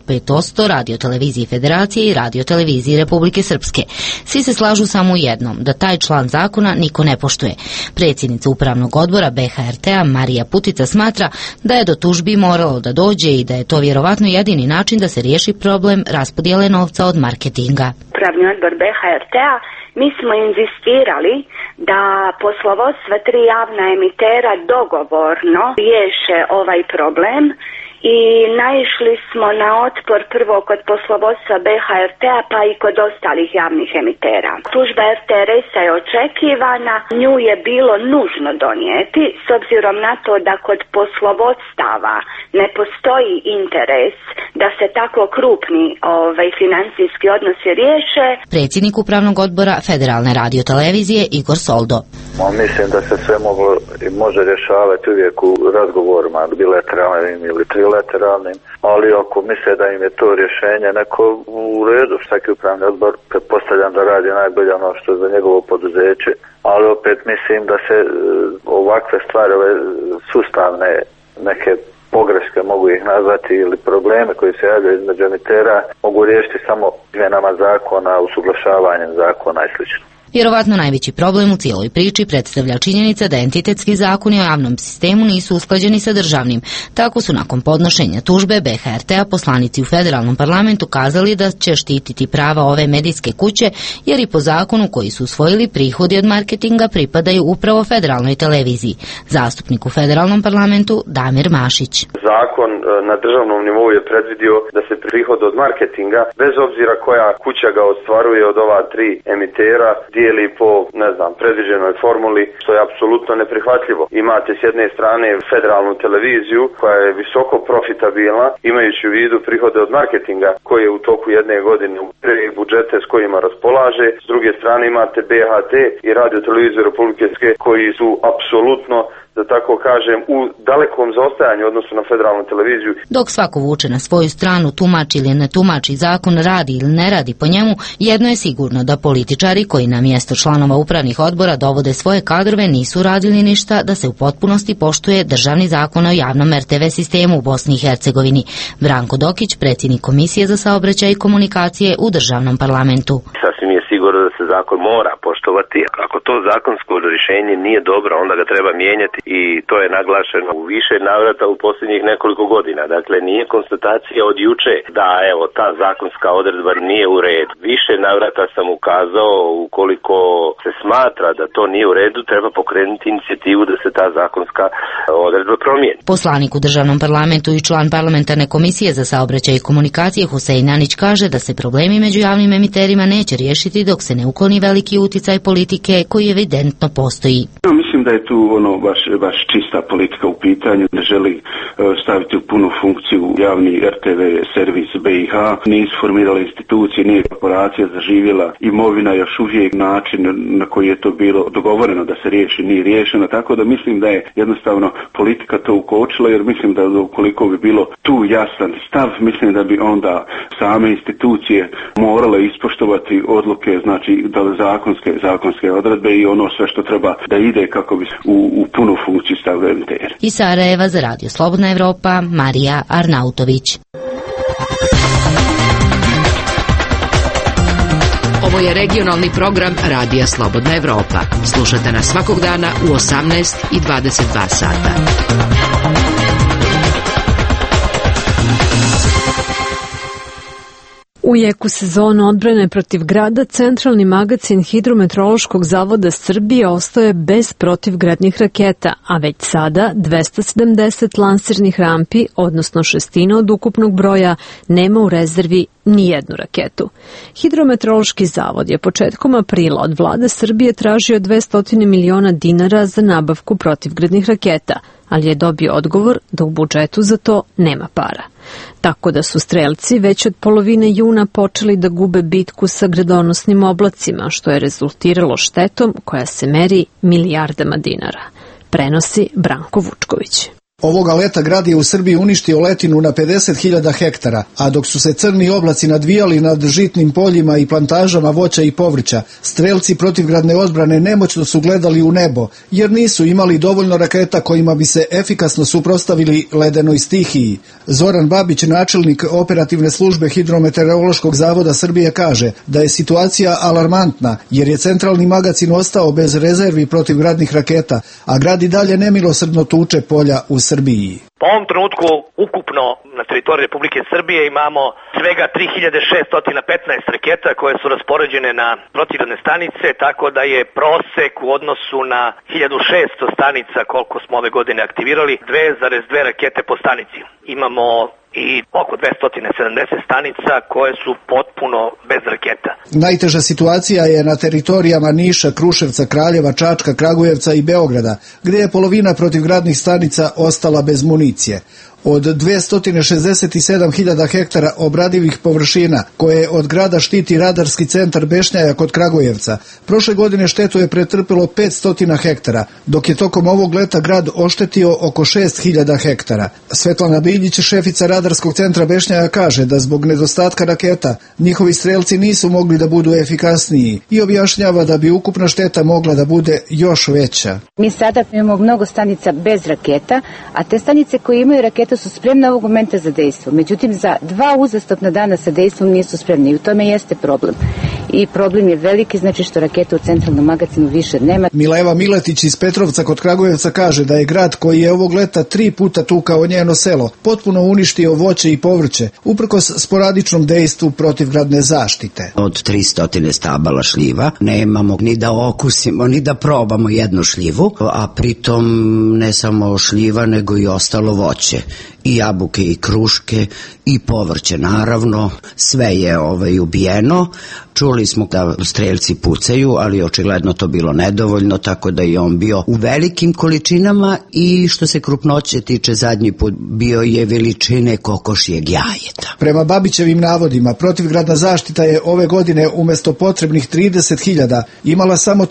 25% Radio Televiziji Federacije i Radio Televiziji Republike Srpske. Svi se slažu samo u jednom, da taj član zakona niko ne poštuje. Predsjednica upravnog odbora BHRT-a Marija Putica smatra da je do tužbi moralo da dođe i da je to vjerovatno jedini način da se riješi problem raspodjele novca od marketinga. Upravni odbor BHRT-a, mi smo inzistirali da poslovodstva 3 javna emitera dogovorno riješe ovaj problem i naišli smo na otpor prvo kod poslovodstva BHRT-a pa i kod ostalih javnih emitera. Tužba RTRS-a je očekivana, nju je bilo nužno donijeti s obzirom na to da kod poslovodstava ne postoji interes da se tako krupni financijski odnosi riješe. Predsjednik upravnog odbora Federalne radiotelevizije Igor Soldo. Mislim da se sve može rješavati uvijek u razgovorima bilateralnim ili trilateralnim, ali ako misle da im je to rješenje neko u redu, svaki upravni odbor pretpostavljam da radi najbolje ono što je za njegovo poduzeće, ali opet mislim da se ovakve stvari, ove sustavne neke pogreške mogu ih nazvati ili probleme koji se javljaju između emitera mogu riješiti samo izmjenama zakona, usuglašavanjem zakona i sl. Vjerovatno najveći problem u cijeloj priči predstavlja činjenica da entitetski zakoni o javnom sistemu nisu usklađeni sa državnim. Tako su nakon podnošenja tužbe BHRT-a poslanici u federalnom parlamentu kazali da će štititi prava ove medijske kuće, jer i po zakonu koji su usvojili prihodi od marketinga pripadaju upravo federalnoj televiziji. Zastupnik u federalnom parlamentu Damir Mašić. Zakon na državnom nivou je predvidio da se prihod od marketinga, bez obzira koja kuća ga ostvaruje od ova 3 emitera, dijeli po, predviđenoj formuli, što je apsolutno neprihvatljivo. Imate s jedne strane federalnu televiziju koja je visoko profitabilna, imajući u vidu prihode od marketinga koje u toku jedne godine budžete s kojima raspolaže. S druge strane imate BHT i Radio Televiziju Republike Srpske koji su apsolutno, da tako kažem, u dalekom zaostajanju odnosno na federalnu televiziju. Dok svako vuče na svoju stranu, tumači ili ne tumači zakon, radi ili ne radi po njemu, jedno je sigurno da političari koji na mjesto članova upravnih odbora dovode svoje kadrove nisu radili ništa da se u potpunosti poštuje državni zakon o javnom RTV sistemu u Bosni i Hercegovini. Branko Dokić, predsjednik Komisije za saobraćaj i komunikacije u državnom parlamentu. Sasvim je sigurno da se zakon mora poštovati. Ako to zakonsko rješenje nije dobro, onda ga treba mijenjati i to je naglašeno u više navrata u posljednjih nekoliko godina. Dakle, nije konstatacija od juče da ta zakonska odredba nije u redu. Više navrata sam ukazao, ukoliko se smatra da to nije u redu, treba pokrenuti inicijativu da se ta zakonska odredba promijeni. Poslanik u državnom parlamentu i član parlamentarne komisije za saobraćaj i komunikacije Husein Anić kaže da se problemi među javnim emiterima neće riješiti dok se ne ukloni veliki uticaj politike koji evidentno postoji. Mislim da je tu baš čista politika u pitanju, da želi staviti u punu funkciju javni RTV servis BiH, nisu formirale institucije, nije korporacija zaživjela, imovina još uvijek način na koji je to bilo dogovoreno da se riješi, nije riješeno, tako da mislim da je jednostavno politika to ukočila, jer mislim da ukoliko bi bilo tu jasan stav, mislim da bi onda same institucije morale ispoštovati odluke, znači da zakonske odredbe i ono sve što treba da ide kako bi u punu funkciju stavili MTR. Iz Sarajeva za Radio Slobodna Evropa, Marija Arnautović. Ovo je regionalni program Radija Slobodna Evropa. Slušate nas svakog dana u 18 i 22 sata. U jeku sezonu odbrane protiv grada, centralni magacin Hidrometeorološkog zavoda Srbije ostaje bez protivgradnih raketa, a već sada 270 lansirnih rampi, odnosno šestina od ukupnog broja, nema u rezervi ni jednu raketu. Hidrometeorološki zavod je početkom aprila od vlade Srbije tražio 200 miliona dinara za nabavku protivgradnih raketa, ali je dobio odgovor da u budžetu za to nema para. Tako da su strelci već od polovine juna počeli da gube bitku sa gradonosnim oblacima, što je rezultiralo štetom koja se meri milijardama dinara. Prenosi Branko Vučković. Ovoga leta grad je u Srbiji uništio letinu na 50.000 hektara, a dok su se crni oblaci nadvijali nad žitnim poljima i plantažama voća i povrća, strelci protivgradne odbrane nemoćno su gledali u nebo, jer nisu imali dovoljno raketa kojima bi se efikasno suprotstavili ledenoj stihiji. Zoran Babić, načelnik operativne službe Hidrometeorološkog zavoda Srbije, kaže da je situacija alarmantna, jer je centralni magacin ostao bez rezervi protivgradnih raketa, a grad i dalje nemilosrdno tuče polja u Srbiji. Po ovom trenutku ukupno na teritoriji Republike Srbije imamo svega 3615 raketa koje su raspoređene na protivgradne stanice, tako da je prosek u odnosu na 1600 stanica koliko smo ove godine aktivirali 2,2 rakete po stanici. Imamo i oko 270 stanica koje su potpuno bez raketa. Najteža situacija je na teritorijama Niša, Kruševca, Kraljeva, Čačka, Kragujevca i Beograda, gdje je polovina protivgradnih stanica ostala bez municije. Od 267.000 hektara obradivih površina koje od grada štiti radarski centar Bešnjaja kod Kragujevca, prošle godine štetu je pretrpelo 500 hektara, dok je tokom ovog leta grad oštetio oko 6.000 hektara. Svetlana Biljić, šefica radarskog centra Bešnjaja, kaže da zbog nedostatka raketa njihovi strelci nisu mogli da budu efikasniji i objašnjava da bi ukupna šteta mogla da bude još veća. Mi sada imamo mnogo stanica bez raketa, a te stanice koje imaju rakete su spremne ovog momenta za dejstvo. Međutim, za 2 uzastopna dana sa dejstvom nisu spremni i u tome jeste problem. I problem je veliki, znači što raketa u centralnom magacinu više nema. Mileva Miletić iz Petrovca kod Kragujevca kaže da je grad koji je ovog leta 3 puta tukao njeno selo potpuno uništio voće i povrće, uprkos sporadičnom dejstvu protivgradne zaštite. Od 300 stabala šljiva nemamo ni da okusimo, ni da probamo jednu šljivu, a pritom ne samo šljiva nego i ostalo voće. I jabuke i kruške i povrće naravno, sve je ubijeno. Čuli smo da strelci pucaju, ali očigledno to bilo nedovoljno, tako da je on bio u velikim količinama i što se krupnoće tiče zadnji put bio je veličine kokošjeg jajeta. Prema Babićevim navodima, protivgradna zaštita je ove godine umjesto potrebnih 30.000 imala samo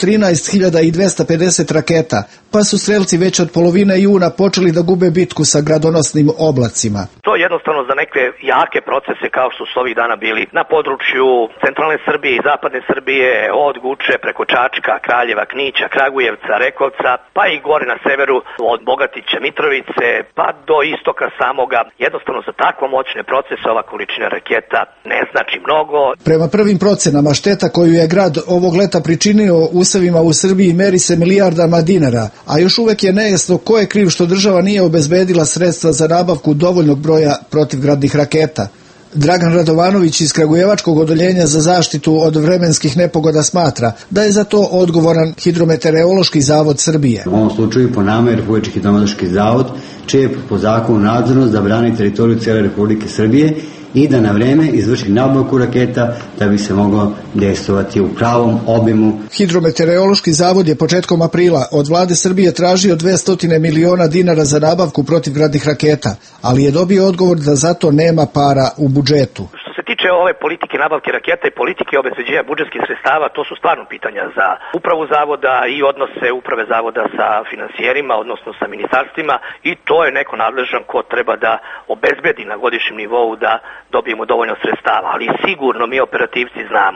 13.250 raketa, pa su strelci već od polovine juna počeli da gube bitku sa gradonosnim oblacima. To je jednostavno za neke jake procese kao što su ovih dana bili na području centralne Srbije i zapadne Srbije, od Guče preko Čačka, Kraljeva, Knića, Kragujevca, Rekovca, pa i gore na severu od Bogatića, Mitrovice, pa do istoka samoga. Jednostavno za takvo moćne procese ova količina raketa ne znači mnogo. Prema prvim procenama šteta koju je grad ovog leta pričinio usevima u Srbiji meri se milijardama dinara, a još uvek je nejasno ko je kriv što država nije obezbedila sredstva za nabavku dovoljnog broja protivgradnih raketa. Dragan Radovanović iz Kragujevačkog odeljenja za zaštitu od vremenskih nepogoda smatra da je za to odgovoran Hidrometeorološki zavod Srbije. U ovom slučaju po nama je Republički hidrometeorološki zavod, čije je po zakonu nadzornost da brani teritoriju cijele Republike Srbije i da na vreme izvrši nabavku raketa da bi se moglo dejstvovati u pravom obimu. Hidrometeorološki zavod je početkom aprila od vlade Srbije tražio 200 miliona dinara za nabavku protivgradnih raketa, ali je dobio odgovor da za to nema para u budžetu. Što se tiče ove politike nabavke raketa i politike obezbeđenja budžetskih sredstava, to su stvarno pitanja za upravu zavoda i odnose uprave zavoda sa finansijerima, odnosno sa ministarstvima, i to je neko nadležan ko treba da obezbedi na godišnjem nivou da dobijemo dovoljno sredstava, ali sigurno mi operativci znamo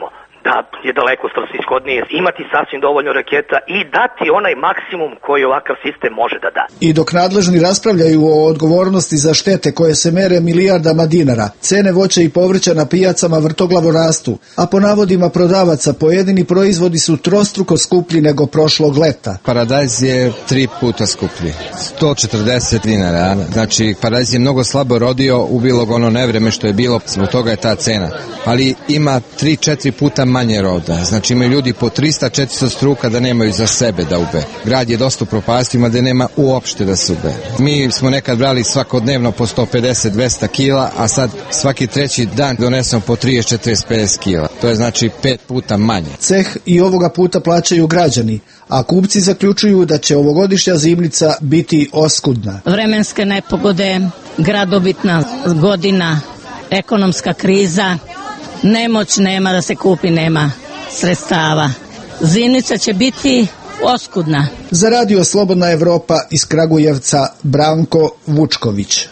da je daleko svrsishodnije imati sasvim dovoljno raketa i dati onaj maksimum koji ovakav sistem može da da. I dok nadležni raspravljaju o odgovornosti za štete koje se mere milijardama dinara, cene voća i povrća na pijacama vrtoglavo rastu, a po navodima prodavaca pojedini proizvodi su trostruko skuplji nego prošlog leta. Paradajz je 3 puta skuplji, 140 dinara. Znači, paradajz je mnogo slabo rodio, ubilo ga ono nevreme što je bilo, zbog toga je ta cena. Ali ima 3-4 puta manje roda. Znači, imaju ljudi po 300-400 struka da nemaju za sebe da ube. Grad je dosta propastio, da nema uopšte da se ube. Mi smo nekad brali svakodnevno po 150-200 kila, a sad svaki treći dan donesemo po 30-40-50 kila. To je znači 5 puta manje. Ceh i ovoga puta plaćaju građani, a kupci zaključuju da će ovogodišnja zimnica biti oskudna. Vremenske nepogode, gradobitna godina, ekonomska kriza, nemoć nema da se kupi, nema sredstava. Zimnica će biti oskudna. Za Radio Slobodna Evropa iz Kragujevca, Branko Vučković.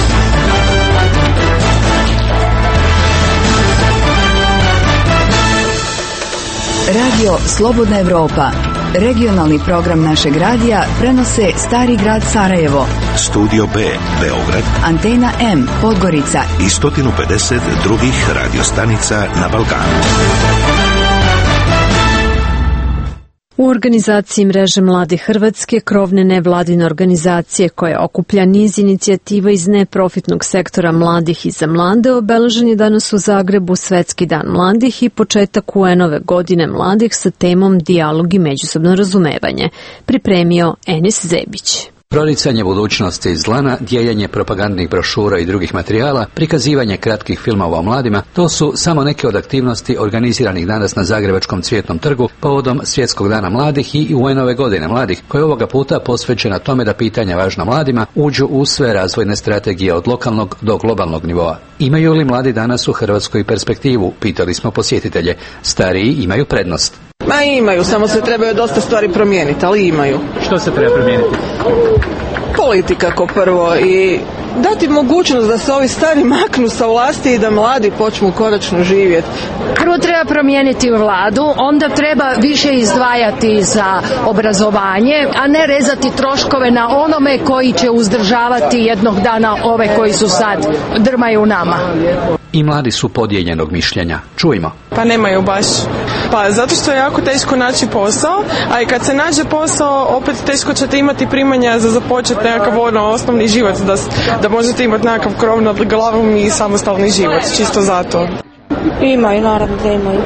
Radio Slobodna Evropa, regionalni program našeg radija, prenose Stari grad Sarajevo, Studio B, Beograd, Antena M, Podgorica i 150 drugih radiostanica na Balkanu. U organizaciji Mreže mladih Hrvatske, krovne nevladine organizacije koja okuplja niz inicijativa iz neprofitnog sektora mladih i za mlade, obeležen je danas u Zagrebu Svetski dan mladih i početak UN-ove godine mladih sa temom Dijalog i međusobno razumevanje. Pripremio Enis Zebić. Proricanje budućnosti iz Zlana, dijeljenje propagandnih brošura i drugih materijala, prikazivanje kratkih filmova o mladima, to su samo neke od aktivnosti organiziranih danas na Zagrebačkom Cvjetnom trgu povodom Svjetskog dana mladih i UN-ove godine mladih, koja je ovoga puta posvećena tome da pitanja važna mladima uđu u sve razvojne strategije od lokalnog do globalnog nivoa. Imaju li mladi danas u Hrvatskoj perspektivu? Pitali smo posjetitelje. Stariji imaju prednost. Ma imaju, samo se trebaju dosta stvari promijeniti, ali imaju. Što se treba promijeniti? Politika ko prvo i dati mogućnost da se ovi stari maknu sa vlasti i da mladi počnu konačno živjeti. Prvo treba promijeniti vladu, onda treba više izdvajati za obrazovanje, a ne rezati troškove na onome koji će uzdržavati jednog dana ove koji su sad drmaju nama. I mladi su podijeljenog mišljenja. Čujmo. Pa nemaju baš. Pa zato što je jako teško naći posao, a i kad se nađe posao, opet teško ćete imati primanja za započeti nekakav osnovni život, da možete imati nekakav krov nad glavom i samostalni život, čisto zato. Imaju, naravno da imaju.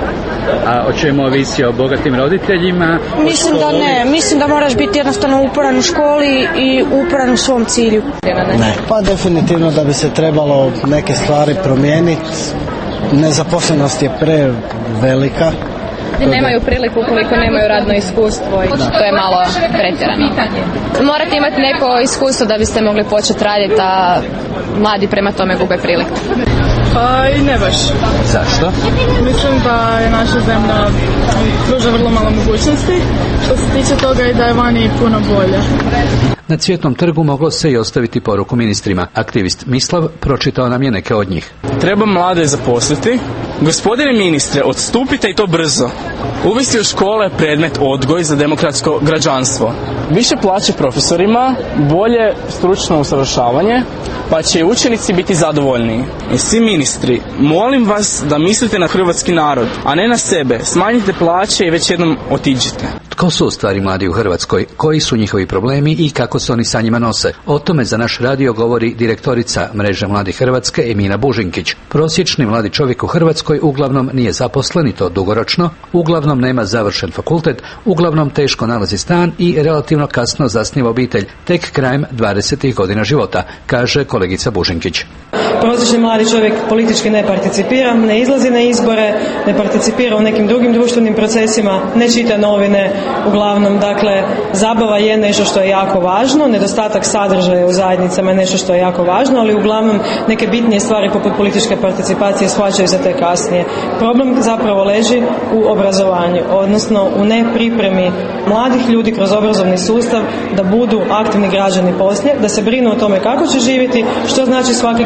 A o čemu ovisi, o bogatim roditeljima? Mislim da ne, mislim da moraš biti jednostavno uporan u školi i uporan u svom cilju. Ne, pa definitivno da bi se trebalo neke stvari promijeniti. Nezaposlenost je prevelika. Nemaju priliku ukoliko nemaju radno iskustvo i to je malo pretjerano. Morate imati neko iskustvo da biste mogli početi raditi, a mladi prema tome gube priliku. Pa i ne baš. Zašto? Mislim da je naša zemlja pruža vrlo malo mogućnosti. Što se tiče toga i da je vani puno bolje. Na Cvjetnom trgu moglo se i ostaviti poruku ministrima. Aktivist Mislav pročitao nam je neke od njih. Treba mlade zaposliti. Gospodine ministre, odstupite i to brzo. Uvesti u škole predmet odgoj za demokratsko građanstvo. Više plaće profesorima, bolje stručno usavršavanje, pa će i učenici biti zadovoljniji. I svi ministri, molim vas da mislite na hrvatski narod, a ne na sebe. Smanjite plaće i već jednom otiđite. Tko su u stvari mladi u Hrvatskoj? Koji su njihovi problemi i kako se oni sa njima nose? O tome za naš radio govori direktorica Mreže mladih Hrvatske Emina Bužinkić. Prosječni mladi čovjek u Hrvatskoj uglavnom nije zaposlen i to dugoročno, uglavnom nema završen fakultet, uglavnom teško nalazi stan i relativno kasno zasniva obitelj, tek krajem 20. godina života, kaže kolegica Bužinkić. Prosječni mladi čovjek politički ne participira, ne izlazi na izbore, ne participira u nekim drugim društvenim procesima, ne čita novine, uglavnom, dakle, zabava je nešto što je jako važno, nedostatak sadržaja u zajednicama je nešto što je jako važno, ali uglavnom neke bitnije stvari poput političke participacije shvaćaju se tek kasnije. Problem zapravo leži u obrazovanju, odnosno u nepripremi mladih ljudi kroz obrazovni sustav da budu aktivni građani poslije, da se brinu o tome kako će živjeti, što znači svaki glas na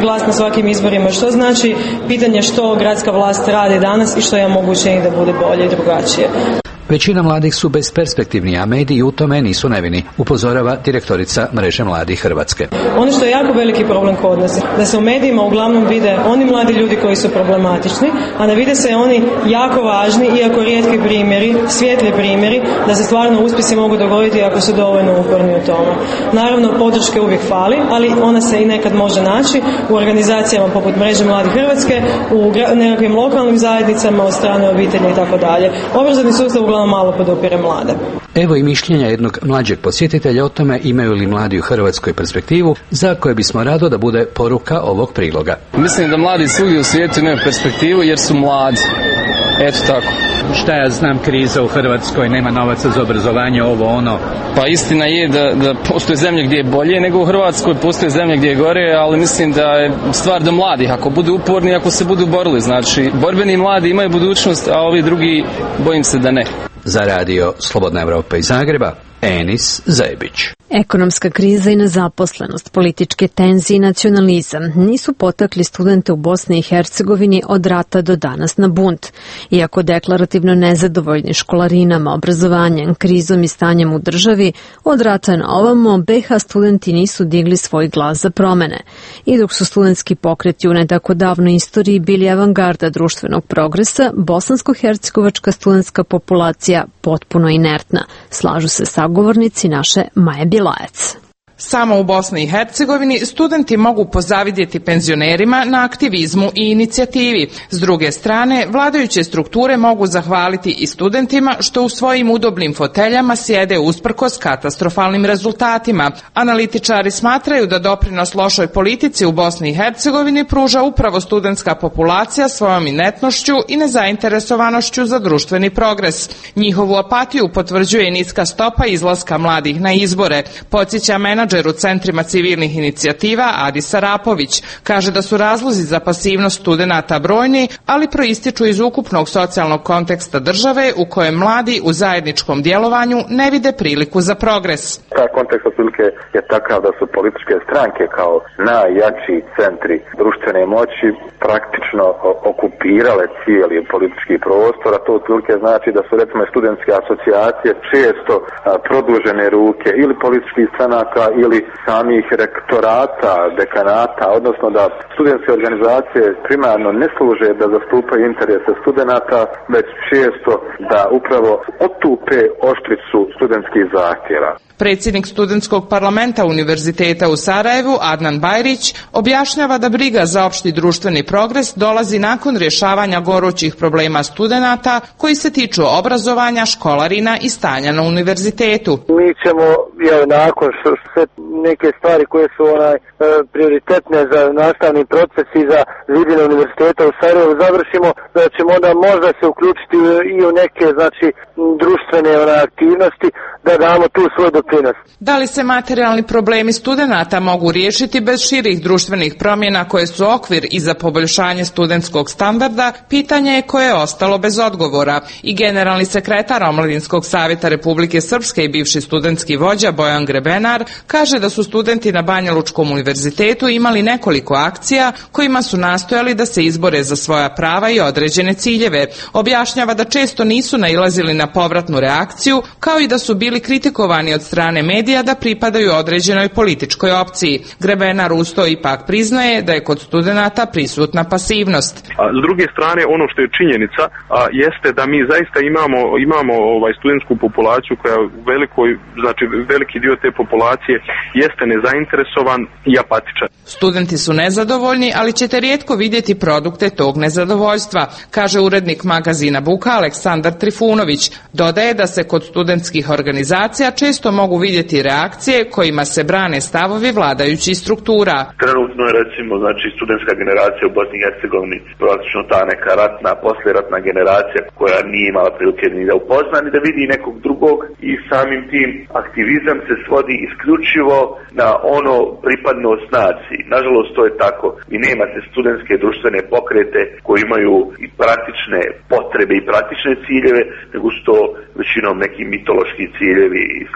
svakim izborima, što znači pitanje što gradska vlast radi danas i što je mogu učiniti da bude bolje i drugačije. Većina mladih su besperspektivni, a mediji u tome nisu nevini, upozorava direktorica Mreže mladih Hrvatske. Ono što je jako veliki problem kod nas, da se u medijima uglavnom vide oni mladi ljudi koji su problematični, a ne vide se oni jako važni, iako rijetki primjeri, svijetli primjeri, da se stvarno uspjesi mogu dogoditi ako su dovoljno uporni u tome. Naravno, podrške uvijek fali, ali ona se i nekad može naći u organizacijama poput Mreže mladih Hrvatske, u nekakvim lokalnim zajednicama, od strane obitelji i tako dalje. Obrazovni sustav uglavnom malo podupire mlade. Evo i mišljenja jednog mlađeg posjetitelja o tome imaju li mladi u Hrvatskoj perspektivu, za koje bismo rado da bude poruka ovog priloga. Mislim da mladi svugdje u svijetu imaju perspektivu jer su mladi. Eto tako. Šta ja znam, kriza u Hrvatskoj, nema novaca za obrazovanje, ovo ono. Pa istina je da postoje zemlje gdje je bolje nego u Hrvatskoj, postoje zemlje gdje je gore, ali mislim da je stvar do mladih. Ako budu uporni, ako se budu borili, znači borbeni mladi imaju budućnost, a ovi drugi bojim se da ne. Za radio Slobodna Evropa iz Zagreba, Enis Zajebić. Ekonomska kriza i nezaposlenost, političke tenzije i nacionalizam nisu potakli studente u Bosni i Hercegovini od rata do danas na bunt. Iako deklarativno nezadovoljni školarinama, obrazovanjem, krizom i stanjem u državi, od rata na ovamo BiH studenti nisu digli svoj glas za promene. I dok su studentski pokreti u ne tako davnoj istoriji bili avangarda društvenog progresa, bosansko-hercegovačka studentska populacija potpuno inertna. Slažu se sagovornici naše Maje Bilajac. Samo u Bosni i Hercegovini studenti mogu pozavidjeti penzionerima na aktivizmu i inicijativi. S druge strane, vladajuće strukture mogu zahvaliti i studentima što u svojim udobnim foteljama sjede usprkos katastrofalnim rezultatima. Analitičari smatraju da doprinos lošoj politici u Bosni i Hercegovini pruža upravo studentska populacija svojom inetnošću i nezainteresovanošću za društveni progres. Njihovu apatiju potvrđuje niska stopa izlaska mladih na izbore. Podsjeća menadžer u centrima civilnih inicijativa Adis Arapović. Kaže da su razlozi za pasivnost studenata brojni, ali proističu iz ukupnog socijalnog konteksta države u kojem mladi u zajedničkom djelovanju ne vide priliku za progres. Ta kontekst otprilike je takav da su političke stranke kao najjači centri društvene moći praktično okupirale cijeli politički prostor, a to otprilike znači da su recimo studentske asocijacije često produžene ruke ili političkih stranaka ili samih rektorata, dekanata, odnosno da studentske organizacije primarno ne služe da zastupaju interese studenata, već često da upravo otupe oštricu studentskih zahtjeva. Predsjednik studentskog parlamenta Univerziteta u Sarajevu, Adnan Bajrić, objašnjava da briga za opšti društveni progres dolazi nakon rješavanja gorućih problema studenata koji se tiču obrazovanja, školarina i stanja na univerzitetu. Mi ćemo, nakon što sve neke stvari koje su prioritetne za nastavni proces i za zidine univerziteta u Sarajevu završimo, da ćemo onda možda se uključiti i u neke društvene aktivnosti da damo tu svoj doprinos. Da li se materijalni problemi studenata mogu riješiti bez širih društvenih promjena koje su okvir i za poboljšanje studentskog standarda, pitanje je koje je ostalo bez odgovora. I generalni sekretar Omladinskog savjeta Republike Srpske i bivši studentski vođa Bojan Grebenar kaže da su studenti na Banja Lučkom univerzitetu imali nekoliko akcija kojima su nastojali da se izbore za svoja prava i određene ciljeve. Objašnjava da često nisu nailazili na povratnu reakciju, kao i da su bili kritikovani od strane medija da pripadaju određenoj političkoj opciji. Grebenar usto ipak priznaje da je kod studenata prisutna pasivnost. S druge strane, ono što je činjenica jeste da mi zaista imamo studentsku populaciju koja veliki dio te populacije jeste nezainteresovan i apatičan. Studenti su nezadovoljni, ali ćete rijetko vidjeti produkte tog nezadovoljstva, kaže urednik magazina Buka Aleksandar Trifunović. Dodaje da se kod studentskih organizacija često mogu vidjeti reakcije kojima se brane stavovi vladajućih struktura. Trenutno je recimo studentska generacija u Bosni i Hercegovini praktično ta neka poslijeratna generacija koja nije imala prilike ni da upozna ni da vidi nekog drugog i samim tim aktivizam se svodi isključivo na pripadnost naciji. Nažalost to je tako. Vi nemate studentske društvene pokrete koji imaju i praktične potrebe i praktične ciljeve, nego su to većinom neki mitološki ciljevi i slično.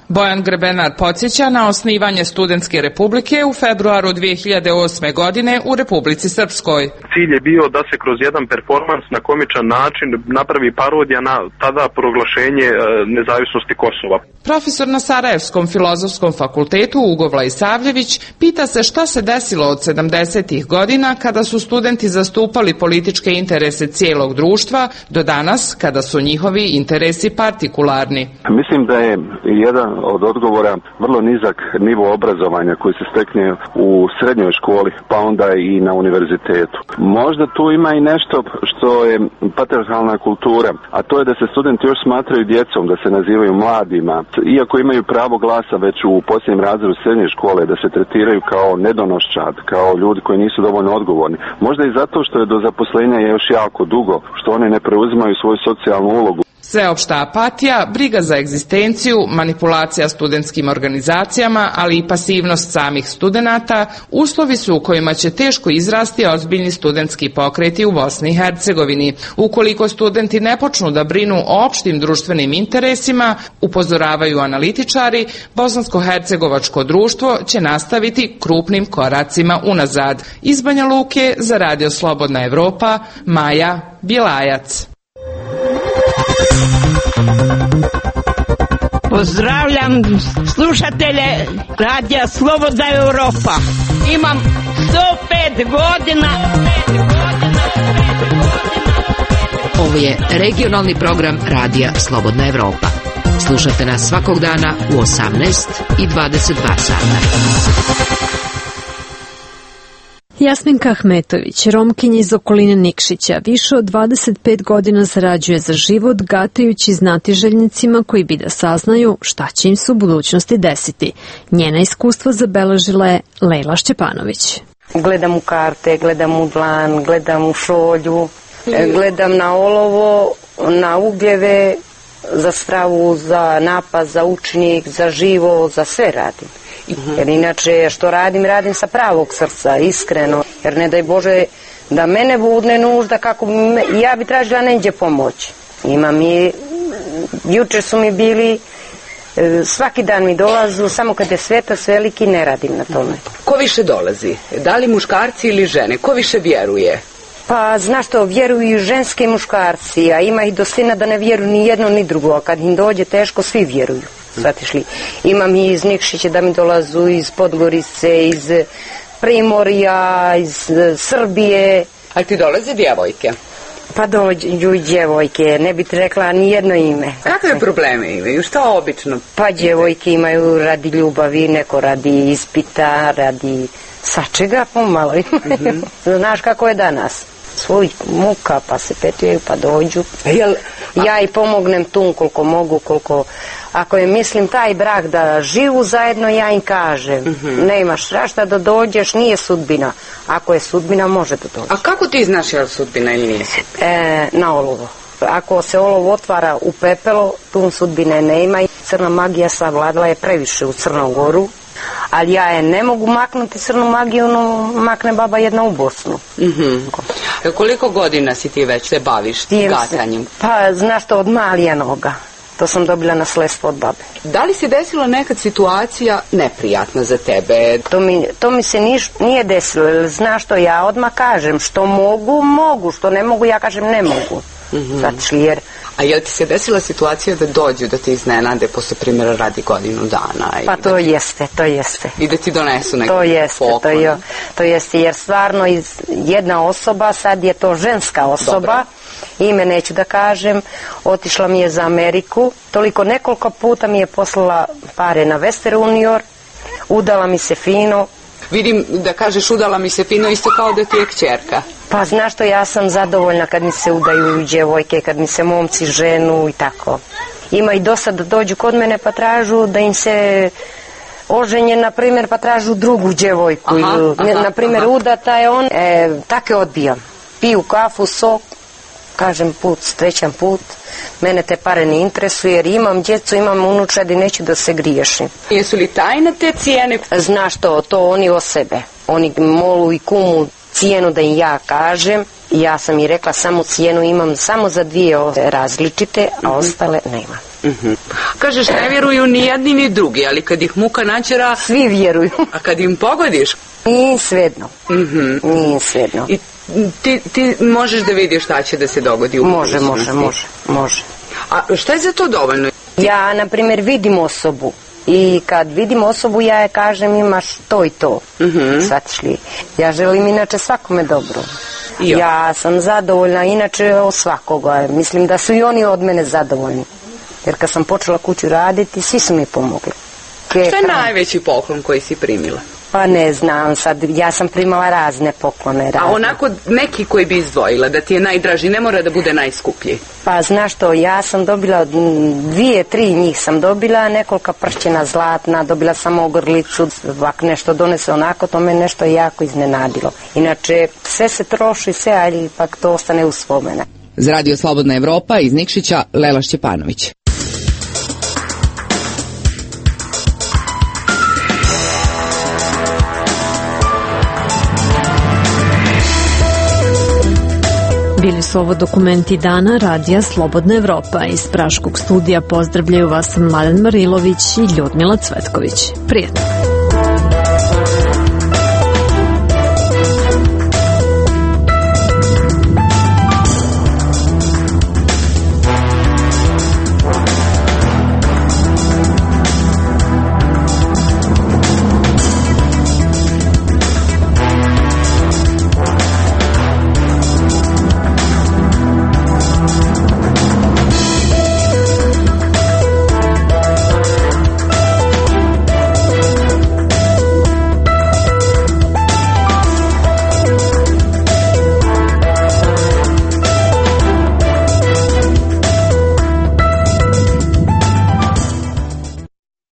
Bojan Grebenar podsjeća na osnivanje Studentske republike u februaru 2008. godine u Republici Srpskoj. Cilj je bio da se kroz jedan performans na komičan način napravi parodija na tada proglašenje nezavisnosti Kosova. Profesor na Sarajevskom filozofskom fakultetu Ugo Vlajsavljević pita se šta se desilo od 70-ih godina kada su studenti zastupali političke interese cijelog društva do danas kada su njihovi interesi partikularni. Mislim da je jedan od odgovora vrlo nizak nivo obrazovanja koji se stekne u srednjoj školi pa onda i na univerzitetu. Možda tu ima i nešto što je patriarhalna kultura, a to je da se studenti još smatraju djecom, da se nazivaju mladima. Iako imaju pravo glasa već u posljednjem razredu srednje škole, da se tretiraju kao nedonoščad, kao ljudi koji nisu dovoljno odgovorni. Možda i zato što je do zaposlenja još jako dugo, što oni ne preuzimaju svoju socijalnu ulogu. Sveopšta apatija, briga za egzistenciju, manipulacija studentskim organizacijama, ali i pasivnost samih studenata uslovi su u kojima će teško izrasti ozbiljni studentski pokreti u Bosni i Hercegovini. Ukoliko studenti ne počnu da brinu o opštim društvenim interesima, upozoravaju analitičari, bosansko-hercegovačko društvo će nastaviti krupnim koracima unazad. Iz Banja Luke za Radio Slobodna Evropa, Maja Bjelajac. Pozdravljam slušatelje Radija Slobodna Evropa. Imam 105 godina. Ovo je regionalni program Radija Slobodna Evropa. Slušate nas svakog dana u 18 i 22 sata. Jasminka Ahmetović, Romkinja iz okoline Nikšića, više od 25 godina zarađuje za život, gatajući znatiželjnicima koji bi da saznaju šta će im se u budućnosti desiti. Njena iskustva zabeležila je Lejla Šćepanović. Gledam u karte, gledam u dlan, gledam u šolju, gledam na olovo, na ugljeve, za stravu, za napad, za učenik, za živo, za sve radim. Jer inače što radim, radim sa pravog srca, iskreno. Jer ne daj Bože da mene budne nužda, kako ja bi tražila neđe pomoć. Imam i, jučer su mi bili, svaki dan mi dolazu, samo kad je svetac veliki ne radim na tome. Ko više dolazi? Da li muškarci ili žene? Ko više vjeruje? Pa znaš što, vjeruju ženski i muškarci, a ima ih dosta da ne vjeruju ni jedno ni drugo, a kad im dođe teško svi vjeruju. Znatišli, imam i iz Nikšića da mi dolazu, iz Podgorice, iz Primorja, iz Srbije. Ali ti dolaze djevojke? Pa dođu i djevojke, ne bi ti rekla ni jedno ime. Kakve probleme imaju? Što obično? Pa djevojke imaju radi ljubavi, neko radi ispita, radi sačega pomalo. Znaš kako je danas? Svoj muka, pa se petuju, pa dođu. Ja i pomognem tu koliko mogu, koliko... Ako je mislim taj brak da živu zajedno, ja im kažem, nemaš šta da dođeš, nije sudbina. Ako je sudbina, može da dođe. A kako ti znaš je li sudbina ili nije sudbina? Na olovo. Ako se olovo otvara u pepelo, tu sudbine nema. Crna magija savladala je previše u Crnom Goru. Ali ja je ne mogu maknuti crnu magiju, no makne baba jedna u Bosnu. Koliko godina si ti već se baviš gatanjem? Pa znaš to, od malija noga. To sam dobila na sledstvo od babe. Da li se desila nekad situacija neprijatna za tebe? To mi se nije desilo, jer znaš što, ja odmah kažem, što mogu, što ne mogu, ja kažem ne mogu. Jer... A je li ti se desila situacija da dođu da te iznenade posle primjera radi godinu dana? Pa to jeste. I da ti donesu neki poklon? To jeste, jer stvarno jedna osoba, sad je to ženska osoba, ime neću da kažem, otišla mi je za Ameriku, toliko nekoliko puta mi je poslala pare na Western Union, udala mi se fino. Vidim da kažeš udala mi se fino, isto kao da ti je kćerka. Pa znaš što, ja sam zadovoljna kad mi se udaju djevojke, kad mi se momci ženu i tako. Ima i dosta da dođu kod mene pa tražu da im se oženje, na primjer, pa tražu drugu djevojku. Na primjer, udata je on, tako je odbijam. Piju kafu, sok, kažem trećan put, mene te pare ne interesuje jer imam djecu, imam unučad i neću da se griješim. Jesu li tajne te cijene? Znaš to oni o sebe. Oni molu i kumu cijenu da im ja kažem. Ja sam i rekla samo cijenu imam samo za 2 različite, a ostale nema. Kažeš, ne vjeruju ni jedni ni drugi, ali kad ih muka načera... Svi vjeruju. A kad im pogodiš? Nije svejedno. Nije svejedno. I ti možeš da vidiš šta će da se dogodi u budućnosti? Može. A šta je za to dovoljno? Ja, na primjer, vidim osobu. I kad vidim osobu, ja je kažem imaš to i to. Shvatiš li? Ja želim inače svakome dobro. Ja sam zadovoljna inače od svakoga. Mislim da su i oni od mene zadovoljni. Jer kad sam počela kuću raditi, svi su mi pomogli. Šta je najveći poklon koji si primila? Pa ne znam, sad ja sam primala razne poklone. A onako neki koji bi izdvojila, da ti je najdraži, ne mora da bude najskuplji? Pa znaš što, ja sam dobila 2-3 njih sam dobila, nekolika pršćena zlatna, dobila sam ogrlicu, ovak nešto donese onako, to me nešto jako iznenadilo. Inače, sve se troši, sve, ali ipak to ostane u spomena. Za Radio Slobodna Evropa iz Nikšića, Lela Šćepanović. Bili su ovo dokumenti dana Radija Slobodna Evropa. Iz Praškog studija pozdravljaju vas Mladen Marilović i Ljudmila Cvetković. Prijetno!